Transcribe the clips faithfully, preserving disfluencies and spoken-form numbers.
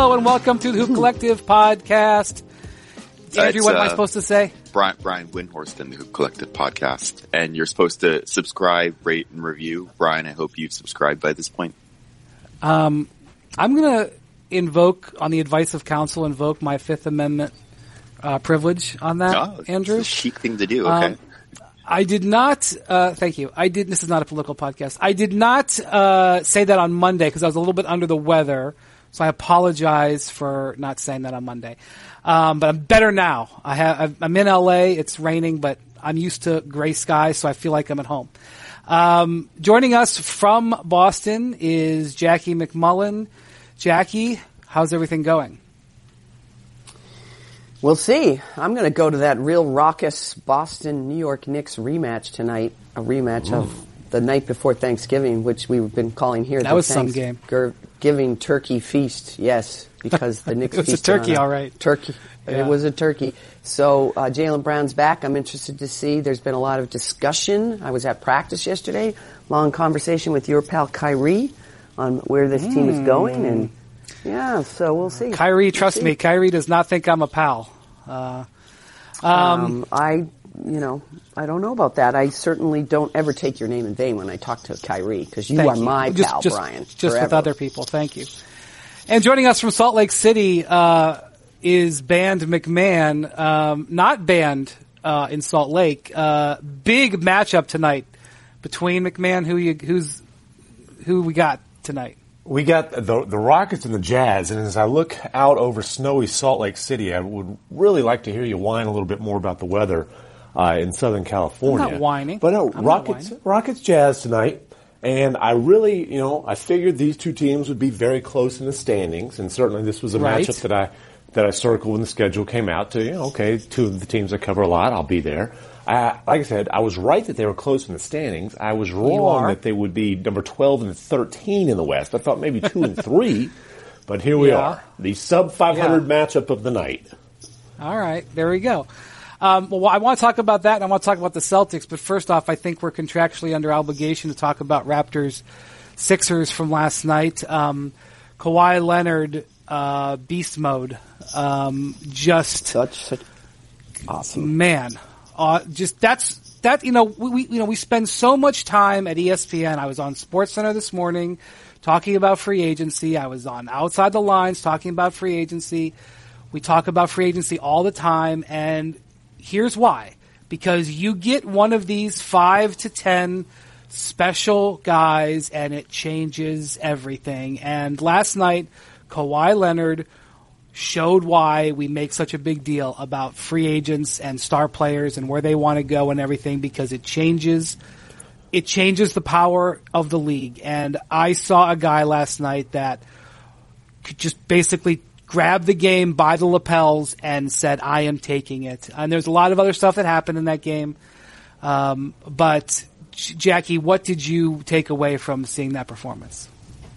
Hello and welcome to the Hoop Collective podcast. Andrew, It's, what am I uh, supposed to say? Brian, Brian Windhorst and the Hoop Collective podcast. And you're supposed to subscribe, rate, and review. Brian, I hope you've subscribed by this point. Um, I'm going to invoke, on the advice of counsel, invoke my Fifth Amendment uh, privilege on that, Oh, Andrew. It's a chic thing to do, okay? Um, I did not, uh, thank you. I did, this is not a political podcast. I did not, uh, say that on Monday because I was a little bit under the weather. So I apologize for not saying that on Monday. Um, but I'm better now. I have, I'm in L A. It's raining, but I'm used to gray skies, so I feel like I'm at home. Um, joining us from Boston is Jackie McMullen. Jackie, how's everything going? We'll see. I'm going to go to that real raucous Boston-New York Knicks rematch tonight, a rematch Ooh. of the night before Thanksgiving, which we've been calling here that the was some game. Thanksgiving turkey feast. Yes, because the Knicks it was feast a turkey, all right. Turkey. Yeah. It was a turkey. So uh, Jaylen Brown's back. I'm interested to see. There's been a lot of discussion. I was at practice yesterday. Long conversation with your pal Kyrie on where this mm. team is going, and yeah, so we'll see. Kyrie, we'll trust see. me, Kyrie does not think I'm a pal. Uh, um, um, I, you know, I don't know about that. I certainly don't ever take your name in vain when I talk to Kyrie, because you are you. my just, pal, just, Brian. Just forever. with other people. Thank you. And joining us from Salt Lake City uh, is Band McMahon, um, not banned uh, in Salt Lake. Uh, big matchup tonight between McMahon. Who you, who's who we got tonight? We got the the Rockets and the Jazz, and as I look out over snowy Salt Lake City, I would really like to hear you whine a little bit more about the weather uh, in Southern California. I'm not whining. But no, I'm Rockets, Rockets, Jazz tonight, and I really, you know, I figured these two teams would be very close in the standings, and certainly this was a right. matchup that I that I circled when the schedule came out. To you know, okay, two of the teams that cover a lot, I'll be there. Uh, like I said, I was right that they were close in the standings. I was wrong that they would be number twelve and thirteen in the West. I thought maybe two and three, but here we yeah. are. The sub five hundred yeah. matchup of the night. All right, there we go. Um, well, I want to talk about that, and I want to talk about the Celtics. But first off, I think we're contractually under obligation to talk about Raptors Sixers from last night. Um, Kawhi Leonard, uh, beast mode. Um, just such, such awesome man. Uh, just that's that. You know, we, we you know we spend so much time at E S P N. I was on SportsCenter this morning talking about free agency. I was on Outside the Lines talking about free agency. We talk about free agency all the time, and here's why: because you get one of these five to ten special guys, and it changes everything. And last night, Kawhi Leonard showed why we make such a big deal about free agents and star players and where they want to go and everything, because it changes it changes the power of the league. And I saw a guy last night that could just basically grab the game by the lapels and said, I am taking it. And there's a lot of other stuff that happened in that game. Um, but Jackie, what did you take away from seeing that performance?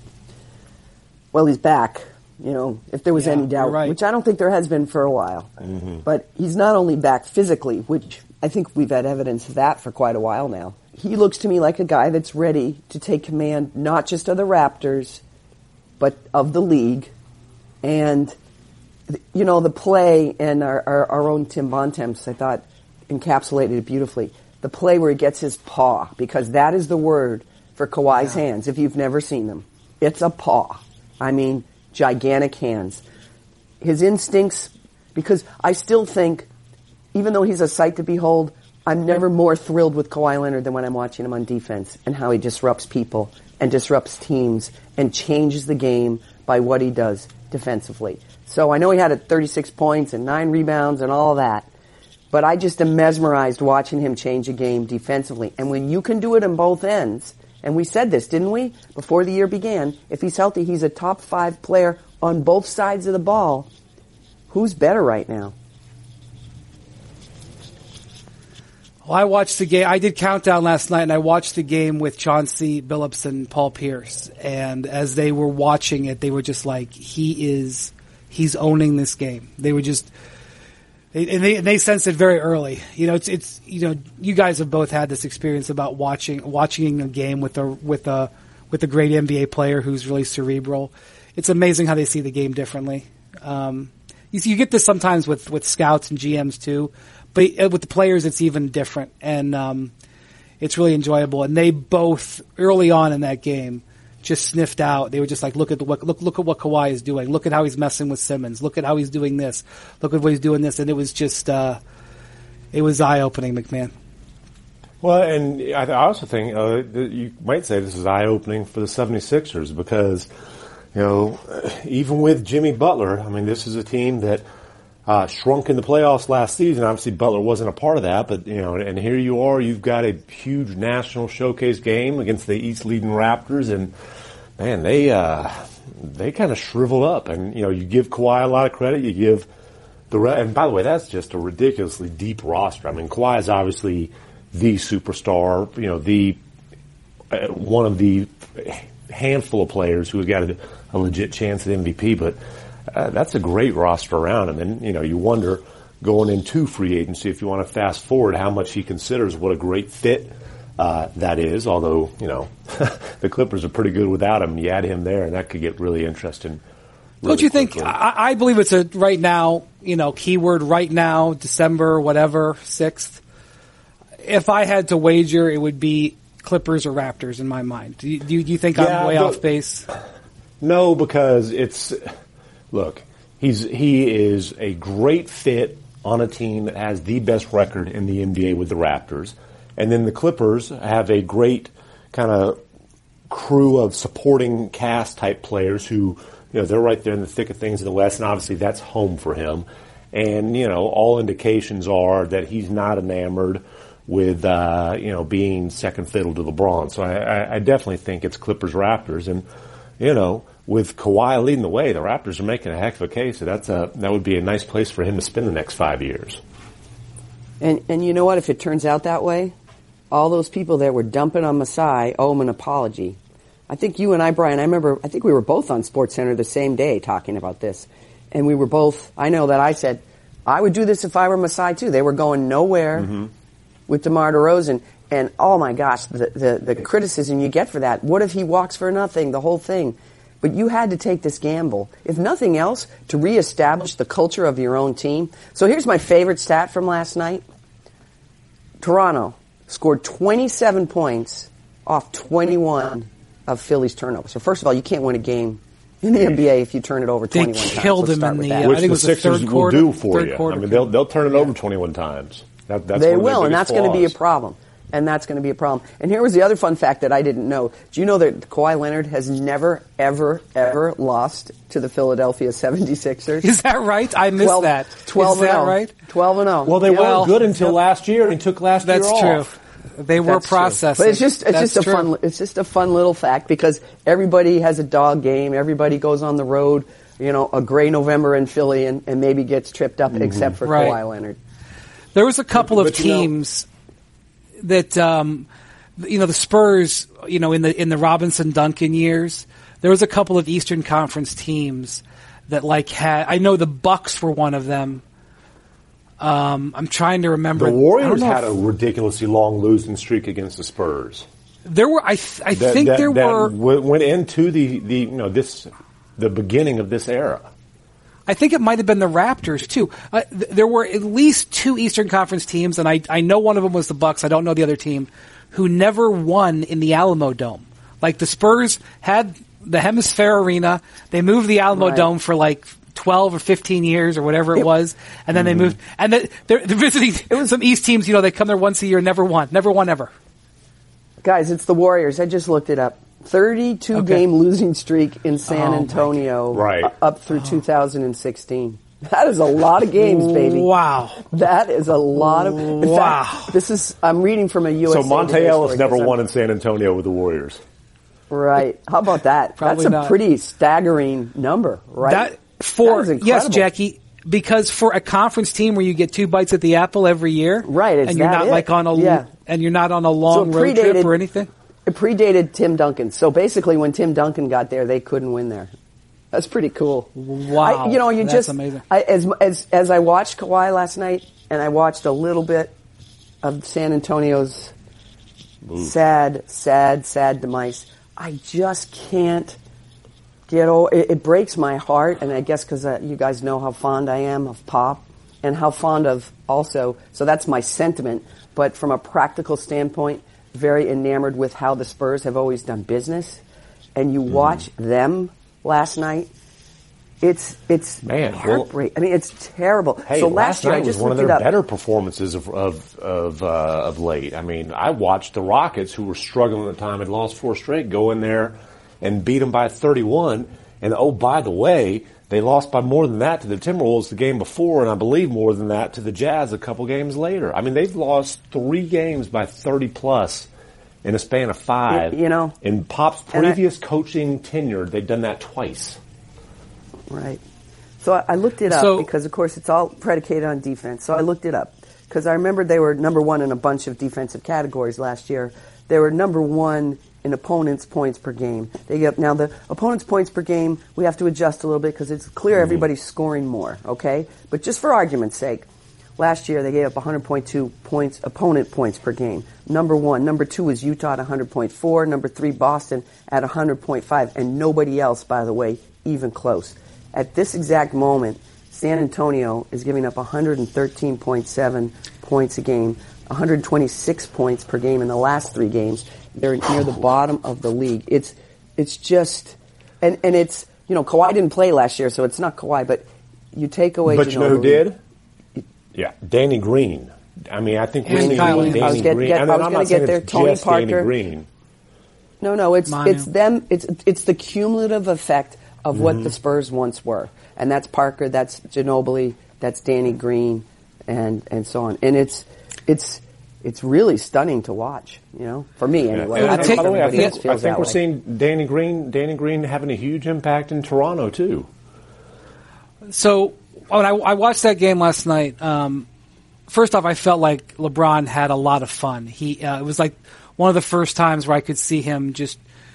Well, he's back. You know, if there was yeah, any doubt, right. which I don't think there has been for a while. Mm-hmm. But he's not only back physically, which I think we've had evidence of that for quite a while now. He looks to me like a guy that's ready to take command, not just of the Raptors, but of the league. And, you know, the play, and our, our, our own Tim Bontemps, I thought, encapsulated it beautifully. The play where he gets his paw, because that is the word for Kawhi's yeah. hands, if you've never seen them. It's a paw. I mean, gigantic hands. His instincts, because I still think, even though he's a sight to behold, I'm never more thrilled with Kawhi Leonard than when I'm watching him on defense and how he disrupts people and disrupts teams and changes the game by what he does defensively. So I know he had a thirty-six points and nine rebounds and all that, but I just am mesmerized watching him change a game defensively. And when you can do it on both ends, and we said this, didn't we, before the year began, if he's healthy, he's a top five player on both sides of the ball. Who's better right now? Well, I watched the game. I did Countdown last night, and I watched the game with Chauncey Billups and Paul Pierce. And as they were watching it, they were just like, he is, he's owning this game. They were just, they, and they, and they sensed it very early. You know, it's, it's, you know, you guys have both had this experience about watching, watching a game with a, with a, with a great N B A player who's really cerebral. It's amazing how they see the game differently. Um, you, see, you get this sometimes with, with scouts and G Ms too, but with the players it's even different, and um, it's really enjoyable. And they both, early on in that game, just sniffed out. They were just like, look at the look look at what Kawhi is doing. Look at how he's messing with Simmons. Look at how he's doing this. Look at what he's doing this. And it was just uh, it was eye opening, McMahon. Well, and I also think uh, you might say this is eye-opening for the seventy-sixers because, you know, even with Jimmy Butler, I mean, this is a team that uh, shrunk in the playoffs last season. Obviously, Butler wasn't a part of that, but, you know, and here you are, you've got a huge national showcase game against the East-leading Raptors, and, man, they uh, they kind of shrivel up. And, you know, you give Kawhi a lot of credit, you give the re- – and, by the way, that's just a ridiculously deep roster. I mean, Kawhi is obviously – the superstar, you know, the uh, one of the handful of players who have got a, a legit chance at M V P, but uh, that's a great roster around him. And, you know, you wonder going into free agency, if you want to fast forward, how much he considers what a great fit uh, that is, although, you know, the Clippers are pretty good without him. You add him there, and that could get really interesting. Really Don't you quickly. think, I, I believe it's a right now, you know, keyword right now, December, whatever, sixth. If I had to wager, it would be Clippers or Raptors in my mind. Do you, do you, do you think Yeah, I'm way but, off base? No, because it's look, he's he is a great fit on a team that has the best record in the N B A with the Raptors, and then the Clippers have a great kind of crew of supporting cast type players who, you know, they're right there in the thick of things in the West, and obviously that's home for him. And, you know, all indications are that he's not enamored with, uh, you know, being second fiddle to LeBron. So I, I, I definitely think it's Clippers-Raptors. And, you know, with Kawhi leading the way, the Raptors are making a heck of a case. So that's a, that would be a nice place for him to spend the next five years. And, and you know what? If it turns out that way, all those people that were dumping on Masai owe him an apology. I think you and I, Brian, I remember, I think we were both on SportsCenter the same day talking about this. And we were both, I know that I said, I would do this if I were Masai too. They were going nowhere. Mm-hmm. With DeMar DeRozan, and oh my gosh, the, the, the criticism you get for that. What if he walks for nothing, the whole thing? But you had to take this gamble, if nothing else, to reestablish the culture of your own team. So here's my favorite stat from last night. Toronto scored twenty-seven points off twenty-one of Philly's turnovers. So first of all, you can't win a game in the N B A if you turn it over twenty-one times. They killed Let's him in the, that. uh, Which I think it the was the Sixers third will quarter, do for third you. quarter. I mean, they'll they'll turn it over twenty-one times. That, that's they one of their will, and biggest that's going to be a flaws. problem. And that's going to be a problem. And here was the other fun fact that I didn't know. Do you know that Kawhi Leonard has never, ever, ever lost to the Philadelphia seventy-sixers? Is that right? I missed twelve, that. twelve Is and that oh. right? twelve and oh. Well, they Well, weren't good until yep. last year, and took last That's year true. off. They were That's true. processing. But it's just it's That's just a true. fun it's just a fun little fact because everybody has a dog game. Everybody goes on the road, you know, a gray November in Philly and, and maybe gets tripped up, mm-hmm. except for Right. Kawhi Leonard. There was a couple But, of you know- teams that, um, you know, the Spurs, you know, in the in the Robinson Duncan years, there was a couple of Eastern Conference teams that like had. I know the Bucks were one of them. Um, I'm trying to remember. The Warriors I don't know had if- a ridiculously long losing streak against the Spurs. There were. I th- I That, think that, there that were. w- went into the, the you know this the beginning of this era. I think it might have been the Raptors too. Uh, th- there were at least two Eastern Conference teams, and I I know one of them was the Bucks. I don't know the other team, who never won in the Alamo Dome. Like the Spurs had the Hemisphere Arena, they moved the Alamo Right. Dome for like twelve or fifteen years or whatever it Yep. was, and then mm-hmm. they moved. And the, they're, they're visiting some East teams. You know, they come there once a year, never won, never won ever. Guys, it's the Warriors. I just looked it up. thirty-two Okay. game losing streak in San Oh, my Antonio Right. uh, up through two thousand sixteen. That is a lot of games, baby. Wow. That is a lot of. In Wow. fact, this is. I'm reading from a U S A So Monte Today Ellis story, never 'cause I'm- won in San Antonio with the Warriors. Right. How about that? Probably That's a not. pretty staggering number, right? That for That is yes, incredible. Jackie. Because for a conference team where you get two bites at the apple every year, Right, it's and you're that not it. like on a Yeah. and you're not on a So long it road trip predated- or anything. It predated Tim Duncan. So basically, when Tim Duncan got there, they couldn't win there. That's pretty cool. Wow, I, you know, you that's just amazing. I, as as as I watched Kawhi last night, and I watched a little bit of San Antonio's sad, sad, sad demise. I just can't get over it. It breaks my heart, and I guess because uh, you guys know how fond I am of Pop and how fond of also, so that's my sentiment, but from a practical standpoint, very enamored with how the Spurs have always done business. And you watch mm. them last night, it's it's Man, heartbreak. Well, I mean, it's terrible. Hey, so last, last year night I just was one of looked their it up. better performances of of of, uh, of late. I mean, I watched the Rockets, who were struggling at the time and lost four straight, go in there and beat them by thirty-one. And oh, by the way, they lost by more than that to the Timberwolves the game before, and I believe more than that to the Jazz a couple games later. I mean, they've lost three games by thirty plus in a span of five. You know, in Pop's previous I, coaching tenure, they've done that twice. Right. So I, I looked it up so, because, of course, it's all predicated on defense. So I looked it up because I remember they were number one in a bunch of defensive categories last year. They were number one in opponents' points per game. They get now the opponents' points per game. We have to adjust a little bit because it's clear mm-hmm. everybody's scoring more. Okay, but just for argument's sake, last year they gave up one hundred point two points opponent points per game. Number one, number two is Utah at one hundred point four. Number three, Boston at one hundred point five, and nobody else, by the way, even close. At this exact moment, San Antonio is giving up one hundred thirteen point seven points a game, one hundred twenty-six points per game in the last three games. They're near the bottom of the league. It's it's just, and, and it's, you know, Kawhi didn't play last year, so it's not Kawhi, but you take away But Ginobili. you know who did? Yeah, Danny Green. I mean, I think we need Danny I was get, Green. Get, and I was I'm going not to get there. it's Tony just Parker. Danny Green. No, no, it's Manu. it's them. It's it's the cumulative effect of mm-hmm. what the Spurs once were, and that's Parker, that's Ginobili, that's Danny Green, and and so on. And it's it's it's really stunning to watch. You know, for me anyway. Yeah. I don't By know the way, I everybody think, else feels I think that we're way. seeing Danny Green, Danny Green having a huge impact in Toronto too. So when I, I watched that game last night, um, first off, I felt like LeBron had a lot of fun. He uh, it was like one of the first times where I could see him just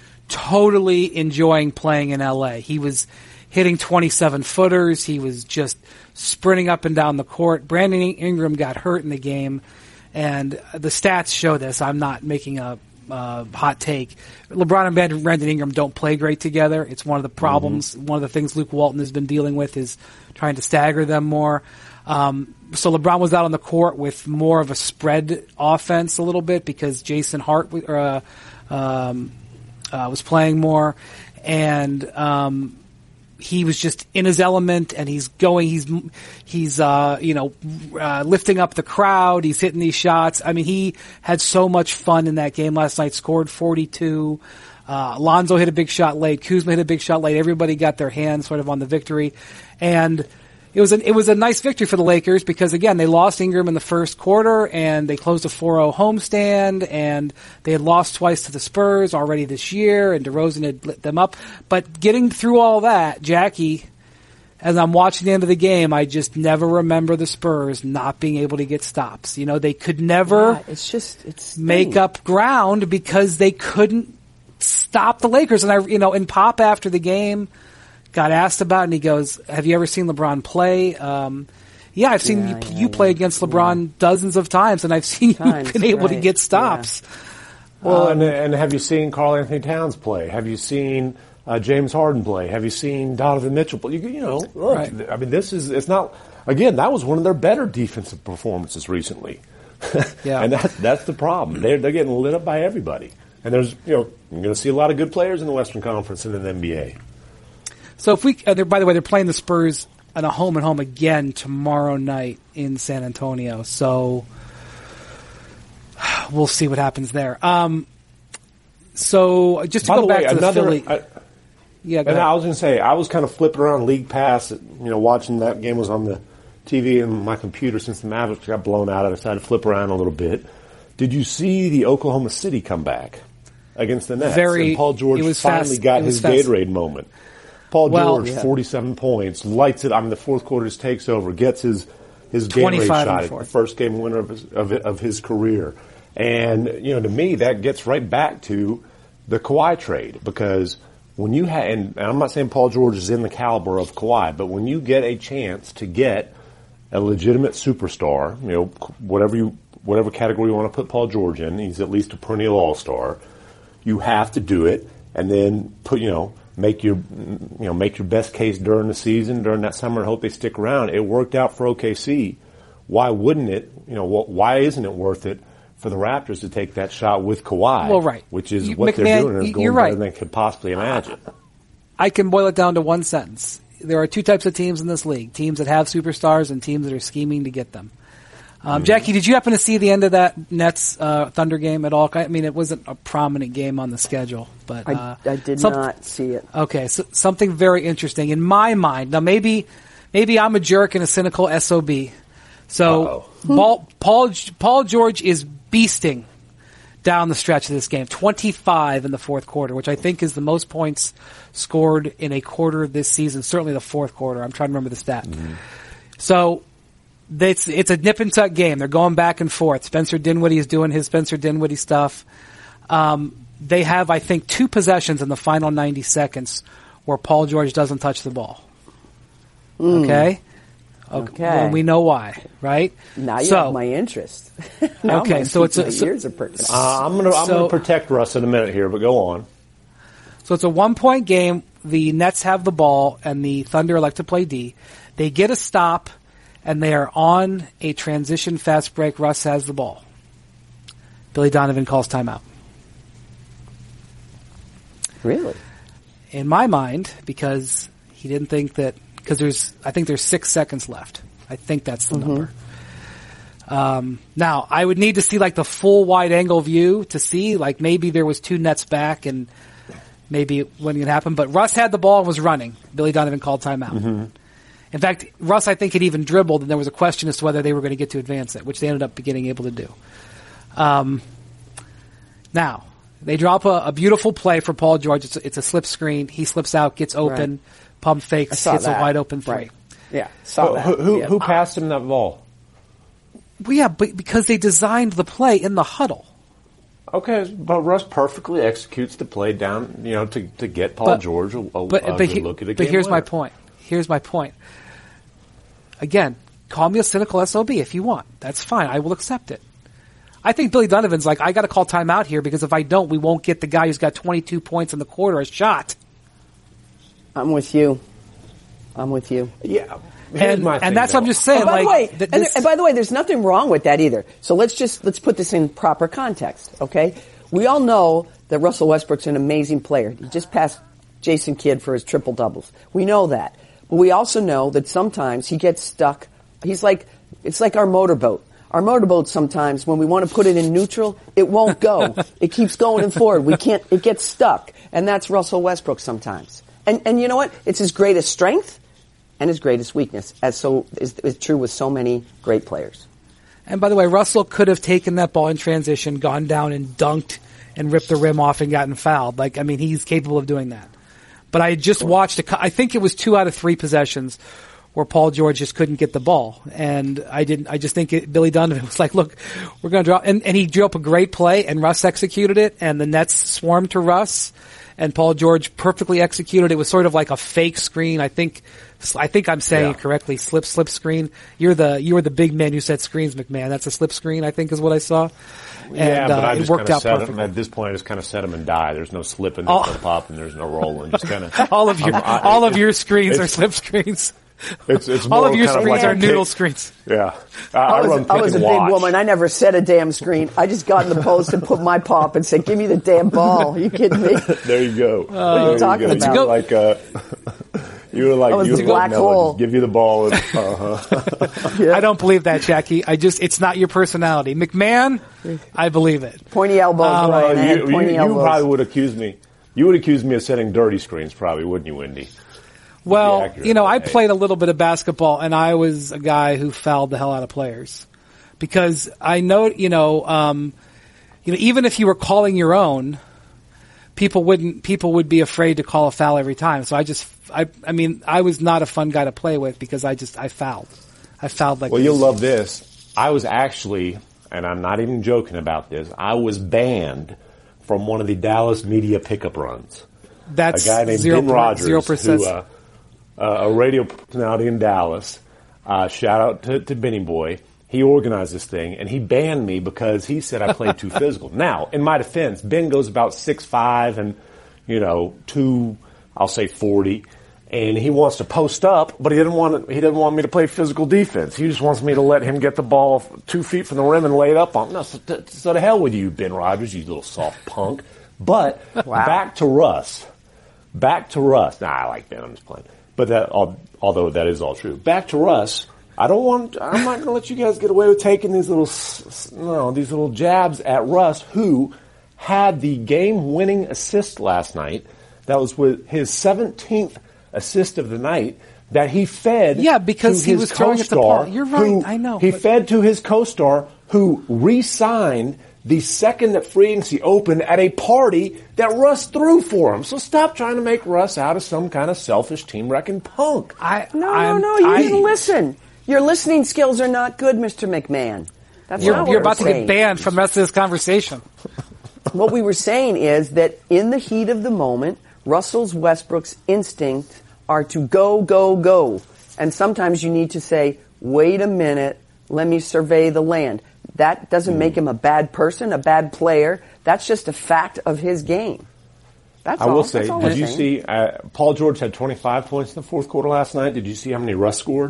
totally enjoying playing in L A. He was hitting twenty-seven footers. He was just sprinting up and down the court. Brandon Ingram got hurt in the game, and the stats show this. I'm not making a uh, hot take. LeBron and Brandon Ingram don't play great together. It's one of the problems. Mm-hmm. One of the things Luke Walton has been dealing with is trying to stagger them more. Um, so LeBron was out on the court with more of a spread offense a little bit because Jason Hart uh, um, uh, was playing more, and um, he was just in his element, and he's going, he's, he's, uh, you know, uh, lifting up the crowd. He's hitting these shots. I mean, he had so much fun in that game last night, scored forty-two. Uh, Lonzo hit a big shot late. Kuzma hit a big shot late. Everybody got their hands sort of on the victory. And it was an, it was a nice victory for the Lakers because again, they lost Ingram in the first quarter and they closed a four oh homestand and they had lost twice to the Spurs already this year and DeRozan had lit them up. But getting through all that, Jackie, as I'm watching the end of the game, I just never remember the Spurs not being able to get stops. You know, they could never yeah, it's just, it's make thing. up ground because they couldn't stop the Lakers. And I, you know, in Pop after the game, got asked about it, and he goes, have you ever seen LeBron play? Um, yeah, I've seen yeah, you, yeah, you play yeah, against LeBron yeah. dozens of times, and I've seen times, you been able right, to get stops. Yeah. Well, um, and, and have you seen Karl Anthony Towns play? Have you seen uh, James Harden play? Have you seen Donovan Mitchell play? You, you know, look, right. I mean, this is, it's not, again, that was one of their better defensive performances recently. Yeah. And that's, that's the problem. They're, they're getting lit up by everybody. And there's, you know, you're going to see a lot of good players in the Western Conference and in the N B A. So if we, uh, by the way, they're playing the Spurs on a home and home again tomorrow night in San Antonio. So we'll see what happens there. Um, so just to By go the back way, to the another, Philly. I, yeah, go and ahead. I was going to say, I was kind of flipping around League Pass, you know, watching that game was on the T V and my computer since the Mavericks got blown out. I decided to flip around a little bit. Did you see the Oklahoma City come back against the Nets? Very, and Paul George it was finally fast, got it was his fast. Gatorade moment. Paul Well, George, yeah. forty-seven points, lights it. I mean, the fourth quarter just takes over, gets his his Gatorade twenty-five shot, and four. the first game winner of his, of, of his career. And, you know, to me, that gets right back to the Kawhi trade because when you have, and I'm not saying Paul George is in the caliber of Kawhi, but when you get a chance to get a legitimate superstar, you know, whatever you, whatever category you want to put Paul George in, he's at least a perennial all-star. You have to do it and then put, you know, make your, you know, make your best case during the season, during that summer, and hope they stick around. It worked out for O K C. Why wouldn't it? You know, why isn't it worth it for the Raptors to take that shot with Kawhi? Well, right. Which is you, what McMahon, they're doing and is going you're better right. than they could possibly imagine. I can boil it down to one sentence. There are two types of teams in this league: teams that have superstars and teams that are scheming to get them. Um, Jackie, did you happen to see the end of that Nets uh, Thunder game at all? I mean, it wasn't a prominent game on the schedule, but uh, I, I did some, not see it. Okay, so something very interesting in my mind. Now, maybe maybe I'm a jerk and a cynical S O B. So Paul, Paul Paul George is beasting down the stretch of this game, twenty-five in the fourth quarter, which I think is the most points scored in a quarter this season. Certainly the fourth quarter. I'm trying to remember the stat. Mm-hmm. So. It's, it's a nip and tuck game. They're going back and forth. Spencer Dinwiddie is doing his Spencer Dinwiddie stuff. Um, they have, I think, two possessions in the final ninety seconds where Paul George doesn't touch the ball. Mm. Okay? Okay. Well, we know why, right? Now you so, have my interest. now okay, my, so it's a, my so, ears are perking up. Uh, I'm going to I'm so, going to protect Russ in a minute here, but go on. So it's a one-point game. The Nets have the ball, and the Thunder like to play D. They get a stop. And they are on a transition fast break. Russ has the ball. Billy Donovan calls timeout. Really? In my mind, because he didn't think that, because there's, I think there's six seconds left. I think that's the mm-hmm. number. Um, now, I would need to see like the full wide angle view to see, like maybe there was two Nets back and maybe it wouldn't happen. But Russ had the ball and was running. Billy Donovan called timeout. Mm-hmm. In fact, Russ, I think, had even dribbled, and there was a question as to whether they were going to get to advance it, which they ended up getting able to do. Um, now, they drop a, a beautiful play for Paul George. It's a, it's a slip screen. He slips out, gets open, right. pump fakes, hits that. a wide open three. Right. Yeah, saw who, that. Who, who, yeah. who passed him that ball? Well, yeah, but because they designed the play in the huddle. Okay, but Russ perfectly executes the play down, you know, to to get Paul but, George a, a, but, a but good he, look at a But game here's winner. my point. Here's my point. Again, call me a cynical S O B if you want. That's fine. I will accept it. I think Billy Donovan's like, I got to call timeout here because if I don't, we won't get the guy who's got twenty-two points in the quarter a shot. I'm with you. I'm with you. Yeah. And, my and that's what I'm just saying. And by, like, the way, th- and, this, there, and by the way, there's nothing wrong with that either. So let's just let's put this in proper context, okay? We all know that Russell Westbrook's an amazing player. He just passed Jason Kidd for his triple doubles. We know that, but we also know that sometimes he gets stuck. He's like it's like our motorboat. Our motorboat sometimes, when we want to put it in neutral, it won't go. It keeps going and forward. We can't. It gets stuck, and that's Russell Westbrook sometimes. And and you know what? It's his greatest strength and his greatest weakness, as so is, is true with so many great players. And by the way, Russell could have taken that ball in transition, gone down and dunked and ripped the rim off and gotten fouled. Like, I mean, he's capable of doing that. But I just watched, a, I think it was two out of three possessions where Paul George just couldn't get the ball. And I didn't, I just think it, Billy Donovan was like, look, we're going to drop, and, and he drew up a great play and Russ executed it and the Nets swarmed to Russ and Paul George perfectly executed. It was sort of like a fake screen. I think, I think I'm saying yeah. it correctly. Slip, slip screen. You're the, you were the big man who said screens, McMahon. That's a slip screen, I think is what I saw. And, yeah, but uh, I it just worked out set perfectly. Him, at this point, I just kind of set them and die. There's no slipping, there's Oh. no popping, there's no rolling. Just kind of all of your, I, all of your screens are it's- slip screens. It's, it's all more of your kind of screens like are a noodle kick. screens. Yeah. I, I I was, run I was a pick big and watch. woman. I never set a damn screen. I just got in the post and put my paw up and said, give me the damn ball. Are you kidding me? There you go. What are you talking you about? You were like, uh, you were like, I was you the were black like, Noah, hole. just give you the ball. And, uh-huh. Yeah. I don't believe that, Jackie. I just, it's not your personality. McMahon, I believe it. Pointy elbows, Um, Ryan. I had you, pointy you, you elbows. probably would accuse me. You would accuse me of setting dirty screens, probably, wouldn't you, Wendy? Well, accurate, you know, I hey. played a little bit of basketball and I was a guy who fouled the hell out of players. Because I know, you know, um, you know, even if you were calling your own, people wouldn't, people would be afraid to call a foul every time. So I just, I, I mean, I was not a fun guy to play with because I just, I fouled. I fouled like Well, this. you'll love this. I was actually, and I'm not even joking about this, I was banned from one of the Dallas media pickup runs. That's a guy named zero Ben per- Rogers, zero percent. who, uh, uh, a radio personality in Dallas. Uh, shout out to, to Benny Boy. He organized this thing, and he banned me because he said I played too physical. Now, in my defense, Ben goes about six five, and you know, two, I'll say forty, and he wants to post up, but he didn't want to, he didn't want me to play physical defense. He just wants me to let him get the ball two feet from the rim and lay it up on him. No, so, so to hell with you, Ben Rogers, you little soft punk. But wow. back to Russ. Back to Russ. Nah, I like Ben. I'm just playing. But that, although that is all true. Back to Russ. I don't want, I'm not going to let you guys get away with taking these little, you know, these little jabs at Russ, who had the game-winning assist last night. That was with his seventeenth assist of the night that he fed. Yeah, because to he his was throwing at the ball. You're right. Who, I know. He but... fed to his co-star, who re-signed the second that free agency opened at a party that Russ threw for him. So stop trying to make Russ out of some kind of selfish team-wrecking punk. I, no, I'm, no, no, you I, didn't listen. Your listening skills are not good, Mister McMahon. That's you're, not you're what about to saying. get banned from the rest of this conversation. What we were saying is that in the heat of the moment, Russell Westbrook's instincts are to go, go, go. And sometimes you need to say, wait a minute, let me survey the land. That doesn't mm. make him a bad person, a bad player. That's just a fact of his game. That's I all. will say, That's all did I'm you saying. see, uh, Paul George had twenty-five points in the fourth quarter last night. Did you see how many Russ scored?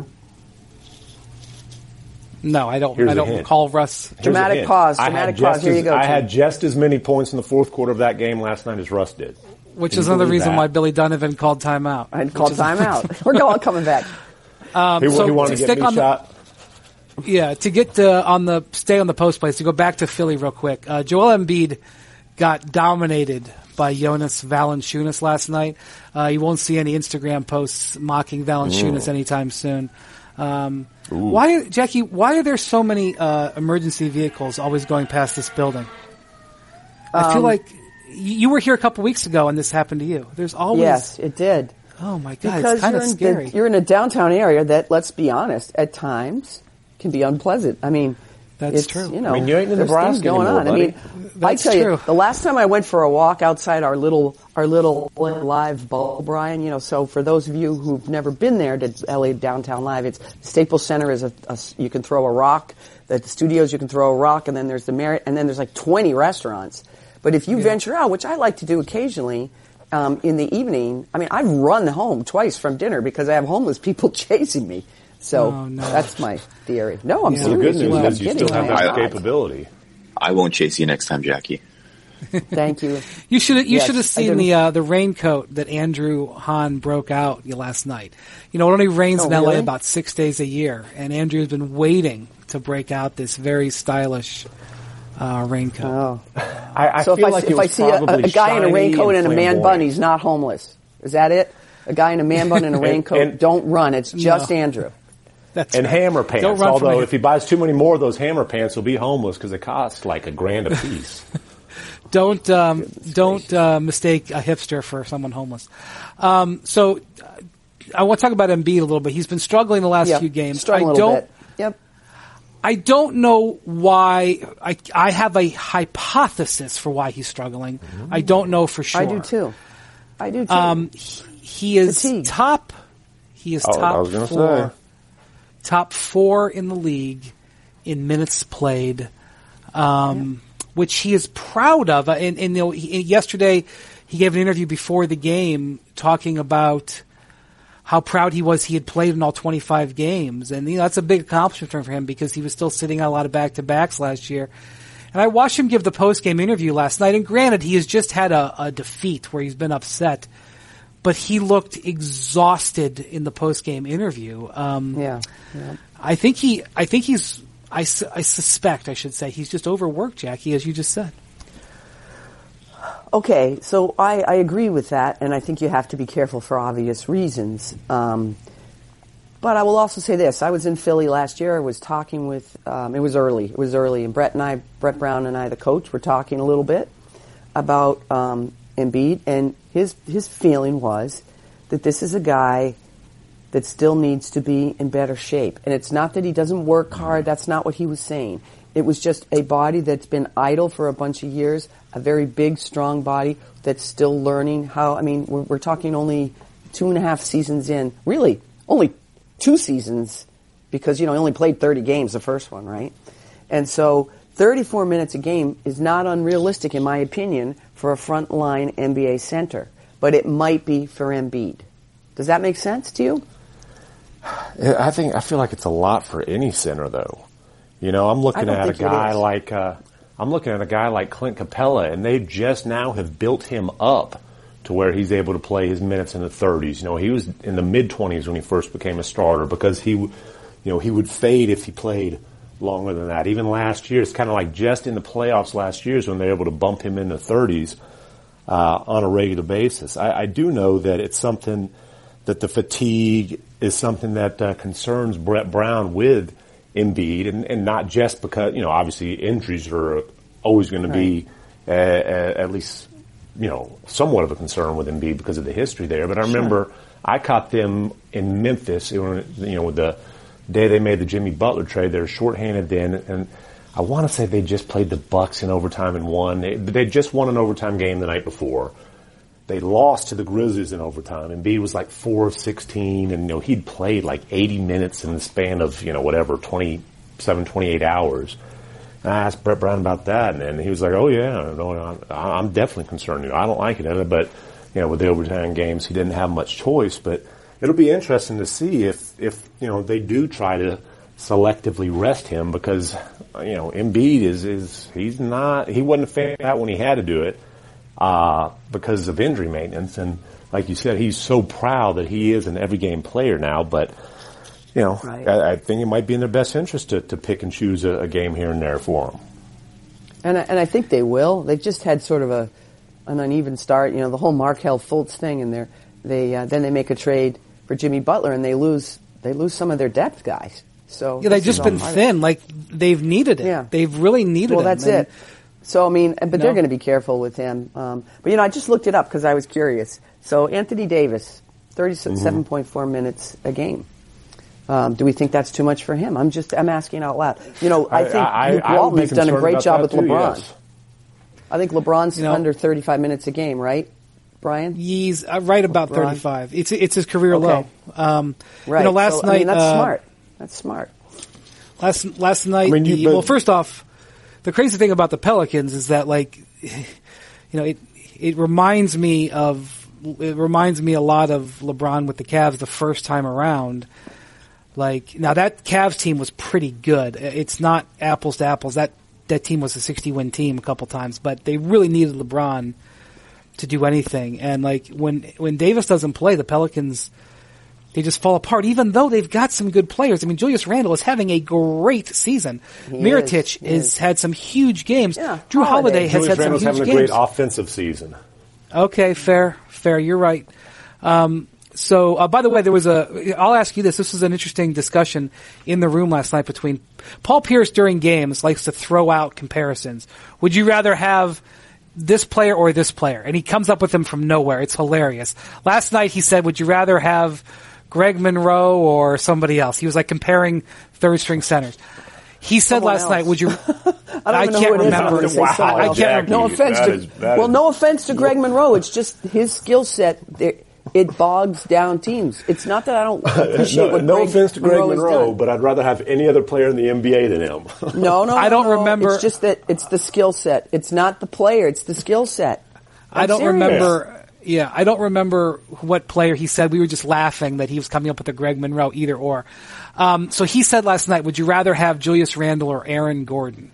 No, I don't. Here's I don't recall Russ. Here's dramatic pause. Dramatic pause. Here as, you go. I Tim. had just as many points in the fourth quarter of that game last night as Russ did. Which Can is another reason that? why Billy Donovan called timeout. I'd call timeout. We're all coming back. Um, he, so he wanted to, to get me shot. The, yeah, to get uh, on the stay on the post plays. To go back to Philly real quick. Uh, Joel Embiid got dominated by Jonas Valanciunas last night. Uh, you won't see any Instagram posts mocking Valanciunas Ooh. anytime soon. Um, why, Jackie? Why are there so many uh, emergency vehicles always going past this building? I um, feel like you were here a couple weeks ago and this happened to you. There's always yes, it did. Oh my God, because it's kind of scary. The, you're in a downtown area that, let's be honest, at times can be unpleasant. I mean, that's it's, true. You know, I mean, you ain't in there's Nebraska things going anymore, on. buddy. I mean, that's I tell true. you, the last time I went for a walk outside our little our little live bowl, Brian. You know, so for those of you who've never been there to L A Downtown Live, it's Staples Center is a, a you can throw a rock. The studios you can throw a rock, and then there's the Marriott, and then there's like twenty restaurants. But if you yeah. venture out, which I like to do occasionally, um, in the evening, I mean, I've run home twice from dinner because I have homeless people chasing me. So oh, no. that's my theory. No, I'm yeah. serious. The good news well, is you still have that capability. I won't chase you next time, Jackie. Thank you. You should you yes, should have seen the uh, the raincoat that Andrew Hahn broke out last night. You know, it only rains oh, in L A really? about six days a year, and Andrew's been waiting to break out this very stylish uh, raincoat. Oh. I, I so feel if like I, if I see a, a guy in a raincoat and, and a man bun, he's not homeless. Is that it? A guy in a man bun and a raincoat, and, and, don't run. It's just no. Andrew. That's and right. hammer pants. Don't run Although from if he buys too many more of those hammer pants, he'll be homeless because they cost like a grand a piece. Don't um, don't uh, mistake a hipster for someone homeless. Um, so uh, I want to talk about Embiid a little bit. He's been struggling the last yep. few games. Struggling I a little don't. bit. Yep. I don't know why. I I have a hypothesis for why he's struggling. Mm-hmm. I don't know for sure. I do too. I do too. Um, he, he is Fatigue. top. He is oh, top I was gonna four. Say. Top four in the league in minutes played, um, yeah. which he is proud of. And, and you know, he, yesterday he gave an interview before the game talking about how proud he was he had played in all twenty-five games. And you know, that's a big accomplishment for him because he was still sitting on a lot of back-to-backs last year. And I watched him give the post-game interview last night. And granted, he has just had a, a defeat where he's been upset. But he looked exhausted in the post-game interview. Um, yeah, yeah. I think he, I think he's, I, su- I suspect, I should say, he's just overworked, Jackie, as you just said. Okay, so I, I agree with that, and I think you have to be careful for obvious reasons. Um, but I will also say this. I was in Philly last year. I was talking with, um, it was early. It was early, and Brett and I, Brett Brown and I, the coach, were talking a little bit about um, Embiid, and his his feeling was that this is a guy that still needs to be in better shape. And it's not that he doesn't work hard. That's not what he was saying. It was just a body that's been idle for a bunch of years, a very big, strong body that's still learning how, I mean, we're, we're talking only two and a half seasons in. Really, only two seasons because, you know, he only played thirty games the first one, right? And so thirty-four minutes a game is not unrealistic, in my opinion, for a frontline N B A center. But it might be for Embiid. Does that make sense to you? I think I feel like it's a lot for any center, though. You know, I'm looking at a guy like uh, I'm looking at a guy like Clint Capella, and they just now have built him up to where he's able to play his minutes in the thirties. You know, he was in the mid twenties when he first became a starter because he, you know, he would fade if he played longer than that. Even last year, it's kind of like just in the playoffs last year is when they were able to bump him in the thirties uh, on a regular basis. I, I do know that it's something that the fatigue is something that uh, concerns Brett Brown with Embiid, and, and not just because, you know, obviously injuries are always going to be uh, at least, you know, somewhat of a concern with Embiid because of the history there. But I remember sure. I caught them in Memphis, you know, with the day they made the Jimmy Butler trade. They were shorthanded then, and I want to say they just played the Bucks in overtime and won. They, they just won an overtime game the night before. They lost to the Grizzlies in overtime. Embiid was like four of sixteen, and, you know, he'd played like eighty minutes in the span of, you know, whatever, twenty-seven, twenty-eight hours. And I asked Brett Brown about that, and, and he was like, oh, yeah, no, I'm definitely concerned. You know, I don't like it, but, you know, with the overtime games, he didn't have much choice. But it'll be interesting to see if, if you know, they do try to selectively rest him because, you know, Embiid is, is he's not, he wasn't a fan of that when he had to do it. Uh, because of injury maintenance. And like you said, he's so proud that he is an every game player now, but, you know, right. I, I think it might be in their best interest to, to pick and choose a, a game here and there for him. And I, and I think they will. They've just had sort of a, an uneven start, you know, the whole Markelle Fultz thing, and they're, they, uh, then they make a trade for Jimmy Butler and they lose, they lose some of their depth guys. So yeah, they've just been thin, like they've needed it. Yeah. They've really needed well, it. Well, that's and, it. So, I mean, but no. they're going to be careful with him. Um, but, you know, I just looked it up because I was curious. So, Anthony Davis, thirty-seven point four mm-hmm. minutes a game. Um, do we think that's too much for him? I'm just, I'm asking out loud. You know, I think I, Luke I, Walton has done a great job with too, LeBron. Yes. I think LeBron's you know, under thirty-five minutes a game, right, Brian? He's uh, right about LeBron. thirty-five. It's it's his career okay. low. Um, right. You know, last so, night. I mean, that's uh, smart. That's smart. Last last night. I mean, you, the, but, well, first off, the crazy thing about the Pelicans is that, like, you know, it it reminds me of it reminds me a lot of LeBron with the Cavs the first time around. Like, now that Cavs team was pretty good. It's not apples to apples. That that team was a sixty-win team a couple times, but they really needed LeBron to do anything. And like when when Davis doesn't play, the Pelicans, they just fall apart, even though they've got some good players. I mean, Julius Randle is having a great season. He Mirotic is, has had some huge games. Yeah, Drew Holiday, Holiday has Julius had Randle's some huge having a games. great offensive season. Okay, fair, fair. You're right. Um, so, uh, by the way, there was a, I'll ask you this. This was an interesting discussion in the room last night between Paul Pierce during games likes to throw out comparisons. Would you rather have this player or this player? And he comes up with them from nowhere. It's hilarious. Last night he said, would you rather have Greg Monroe or somebody else? He was like comparing third string centers. He said Someone last else. night, would you, I, don't I know can't who it is. remember. I'm gonna say Wow. I can't Jackie, No offense that to, is- that well, is- no offense to Greg Monroe. It's just his skill set. It bogs down teams. It's not that I don't appreciate no, what no Greg offense to Greg Monroe, has Monroe, done. but I'd rather have any other player in the N B A than him. No, no, I don't no, no. remember- It's just that it's the skill set. It's not the player. It's the skill set. I'm I don't serious. remember. Yeah, I don't remember what player he said. We were just laughing that he was coming up with a Greg Monroe either or. Um, so he said last night, would you rather have Julius Randle or Aaron Gordon?